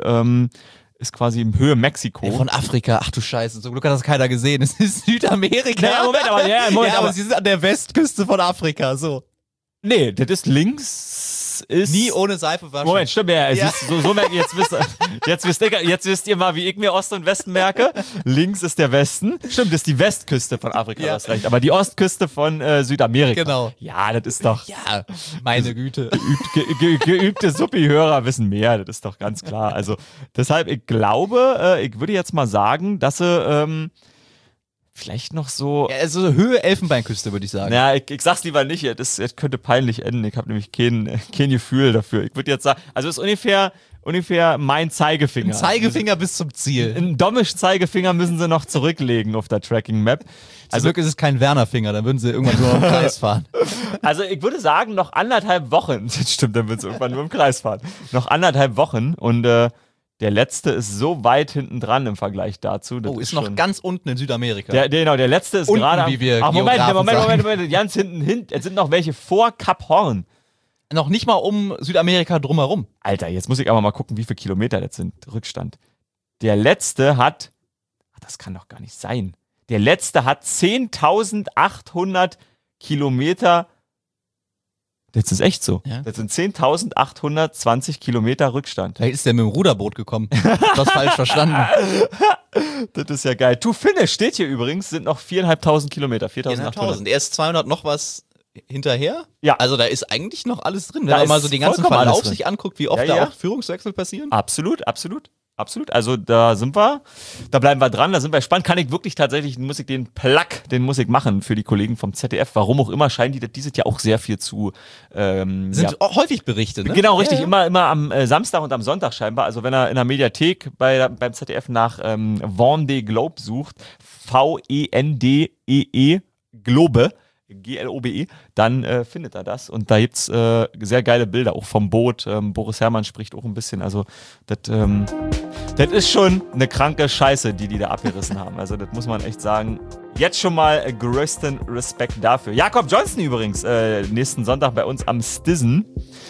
in Höhe Mexiko. Von Afrika, ach du Scheiße, zum Glück hat das keiner gesehen. Es ist Südamerika. Naja, Moment, aber sie sind an der Westküste von Afrika, so. Nee, das ist links. Nie ohne Seife waschen. Moment, stimmt ja. So merkt ihr, jetzt wisst ihr mal, wie ich mir Ost und Westen merke. Links ist der Westen. Stimmt, das ist die Westküste von Afrika, das recht. Aber die Ostküste von Südamerika. Genau. Ja, das ist doch... Ja, meine Güte. Geübte Suppi-Hörer wissen mehr, das ist doch ganz klar. Also deshalb, ich glaube, ich würde jetzt mal sagen, dass sie... vielleicht noch so... Ja, also Höhe Elfenbeinküste, würde ich sagen. Ja, ich sag's lieber nicht, das könnte peinlich enden. Ich habe nämlich kein Gefühl dafür. Ich würde jetzt sagen, also es ist ungefähr mein Zeigefinger. Ein Zeigefinger bis zum Ziel. Einen Domisch-Zeigefinger müssen sie noch zurücklegen auf der Tracking-Map. Zum Glück ist es kein Werner-Finger, dann würden sie irgendwann nur im Kreis fahren. Also ich würde sagen, noch 1,5 Wochen. Das stimmt, dann würden sie irgendwann nur im Kreis fahren. Noch 1,5 Wochen und der letzte ist so weit hinten dran im Vergleich dazu. Das ist noch ganz unten in Südamerika. Der letzte ist gerade... Moment, ganz hinten, jetzt sind noch welche vor Kap Horn. Noch nicht mal um Südamerika drumherum. Alter, jetzt muss ich aber mal gucken, wie viele Kilometer das sind. Rückstand. Der letzte hat... das kann doch gar nicht sein. Der letzte hat 10.800 Kilometer... Das ist echt so. Ja. Das sind 10.820 Kilometer Rückstand. Vielleicht ist der mit dem Ruderboot gekommen. Ich hab das falsch verstanden. Das ist ja geil. To Finish steht hier übrigens, sind noch 4.500 Kilometer. 4.800. Er ist 200 noch was hinterher. Ja. Also da ist eigentlich noch alles drin. Wenn man mal so den ganzen Verlauf sich anguckt, wie oft da auch Führungswechsel passieren. Absolut. Absolut, also da bleiben wir dran, da sind wir gespannt. Kann ich wirklich tatsächlich den Musik machen für die Kollegen vom ZDF. Warum auch immer, scheinen die dieses Jahr auch sehr viel zu sind auch häufig Berichte, ne? Genau, richtig, immer am Samstag und am Sonntag scheinbar. Also wenn er in der Mediathek beim ZDF nach Vendée Globe sucht, VENDEE Globe, GLOBE, dann findet er das. Und da gibt's sehr geile Bilder, auch vom Boot. Boris Herrmann spricht auch ein bisschen. Also das ist schon eine kranke Scheiße, die da abgerissen haben. Also das muss man echt sagen. Jetzt schon mal größten Respekt dafür. Jakob Johnson übrigens, nächsten Sonntag bei uns am Stizen.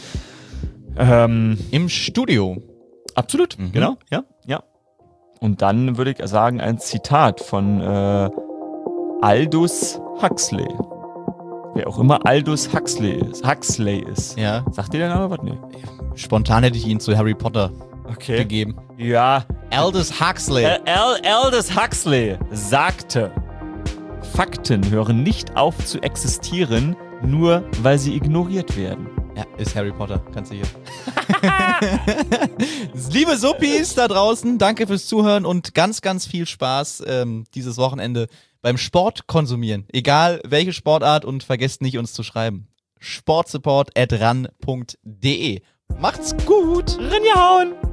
Im Studio. Absolut, genau, ja. Und dann würde ich sagen, ein Zitat von Aldous Huxley. Wer auch immer Aldous Huxley ist. Ja. Sagt dir der Name was? Nee. Spontan hätte ich ihn zu Harry Potter gegeben. Ja. Aldous Huxley. Aldous Huxley sagte, Fakten hören nicht auf zu existieren, nur weil sie ignoriert werden. Ja, ist Harry Potter, kannst du hier. Liebe Suppis da draußen, danke fürs Zuhören und ganz, ganz viel Spaß dieses Wochenende beim Sport konsumieren. Egal welche Sportart, und vergesst nicht, uns zu schreiben. sportsupport@ran.de. Macht's gut! Rinjahauen!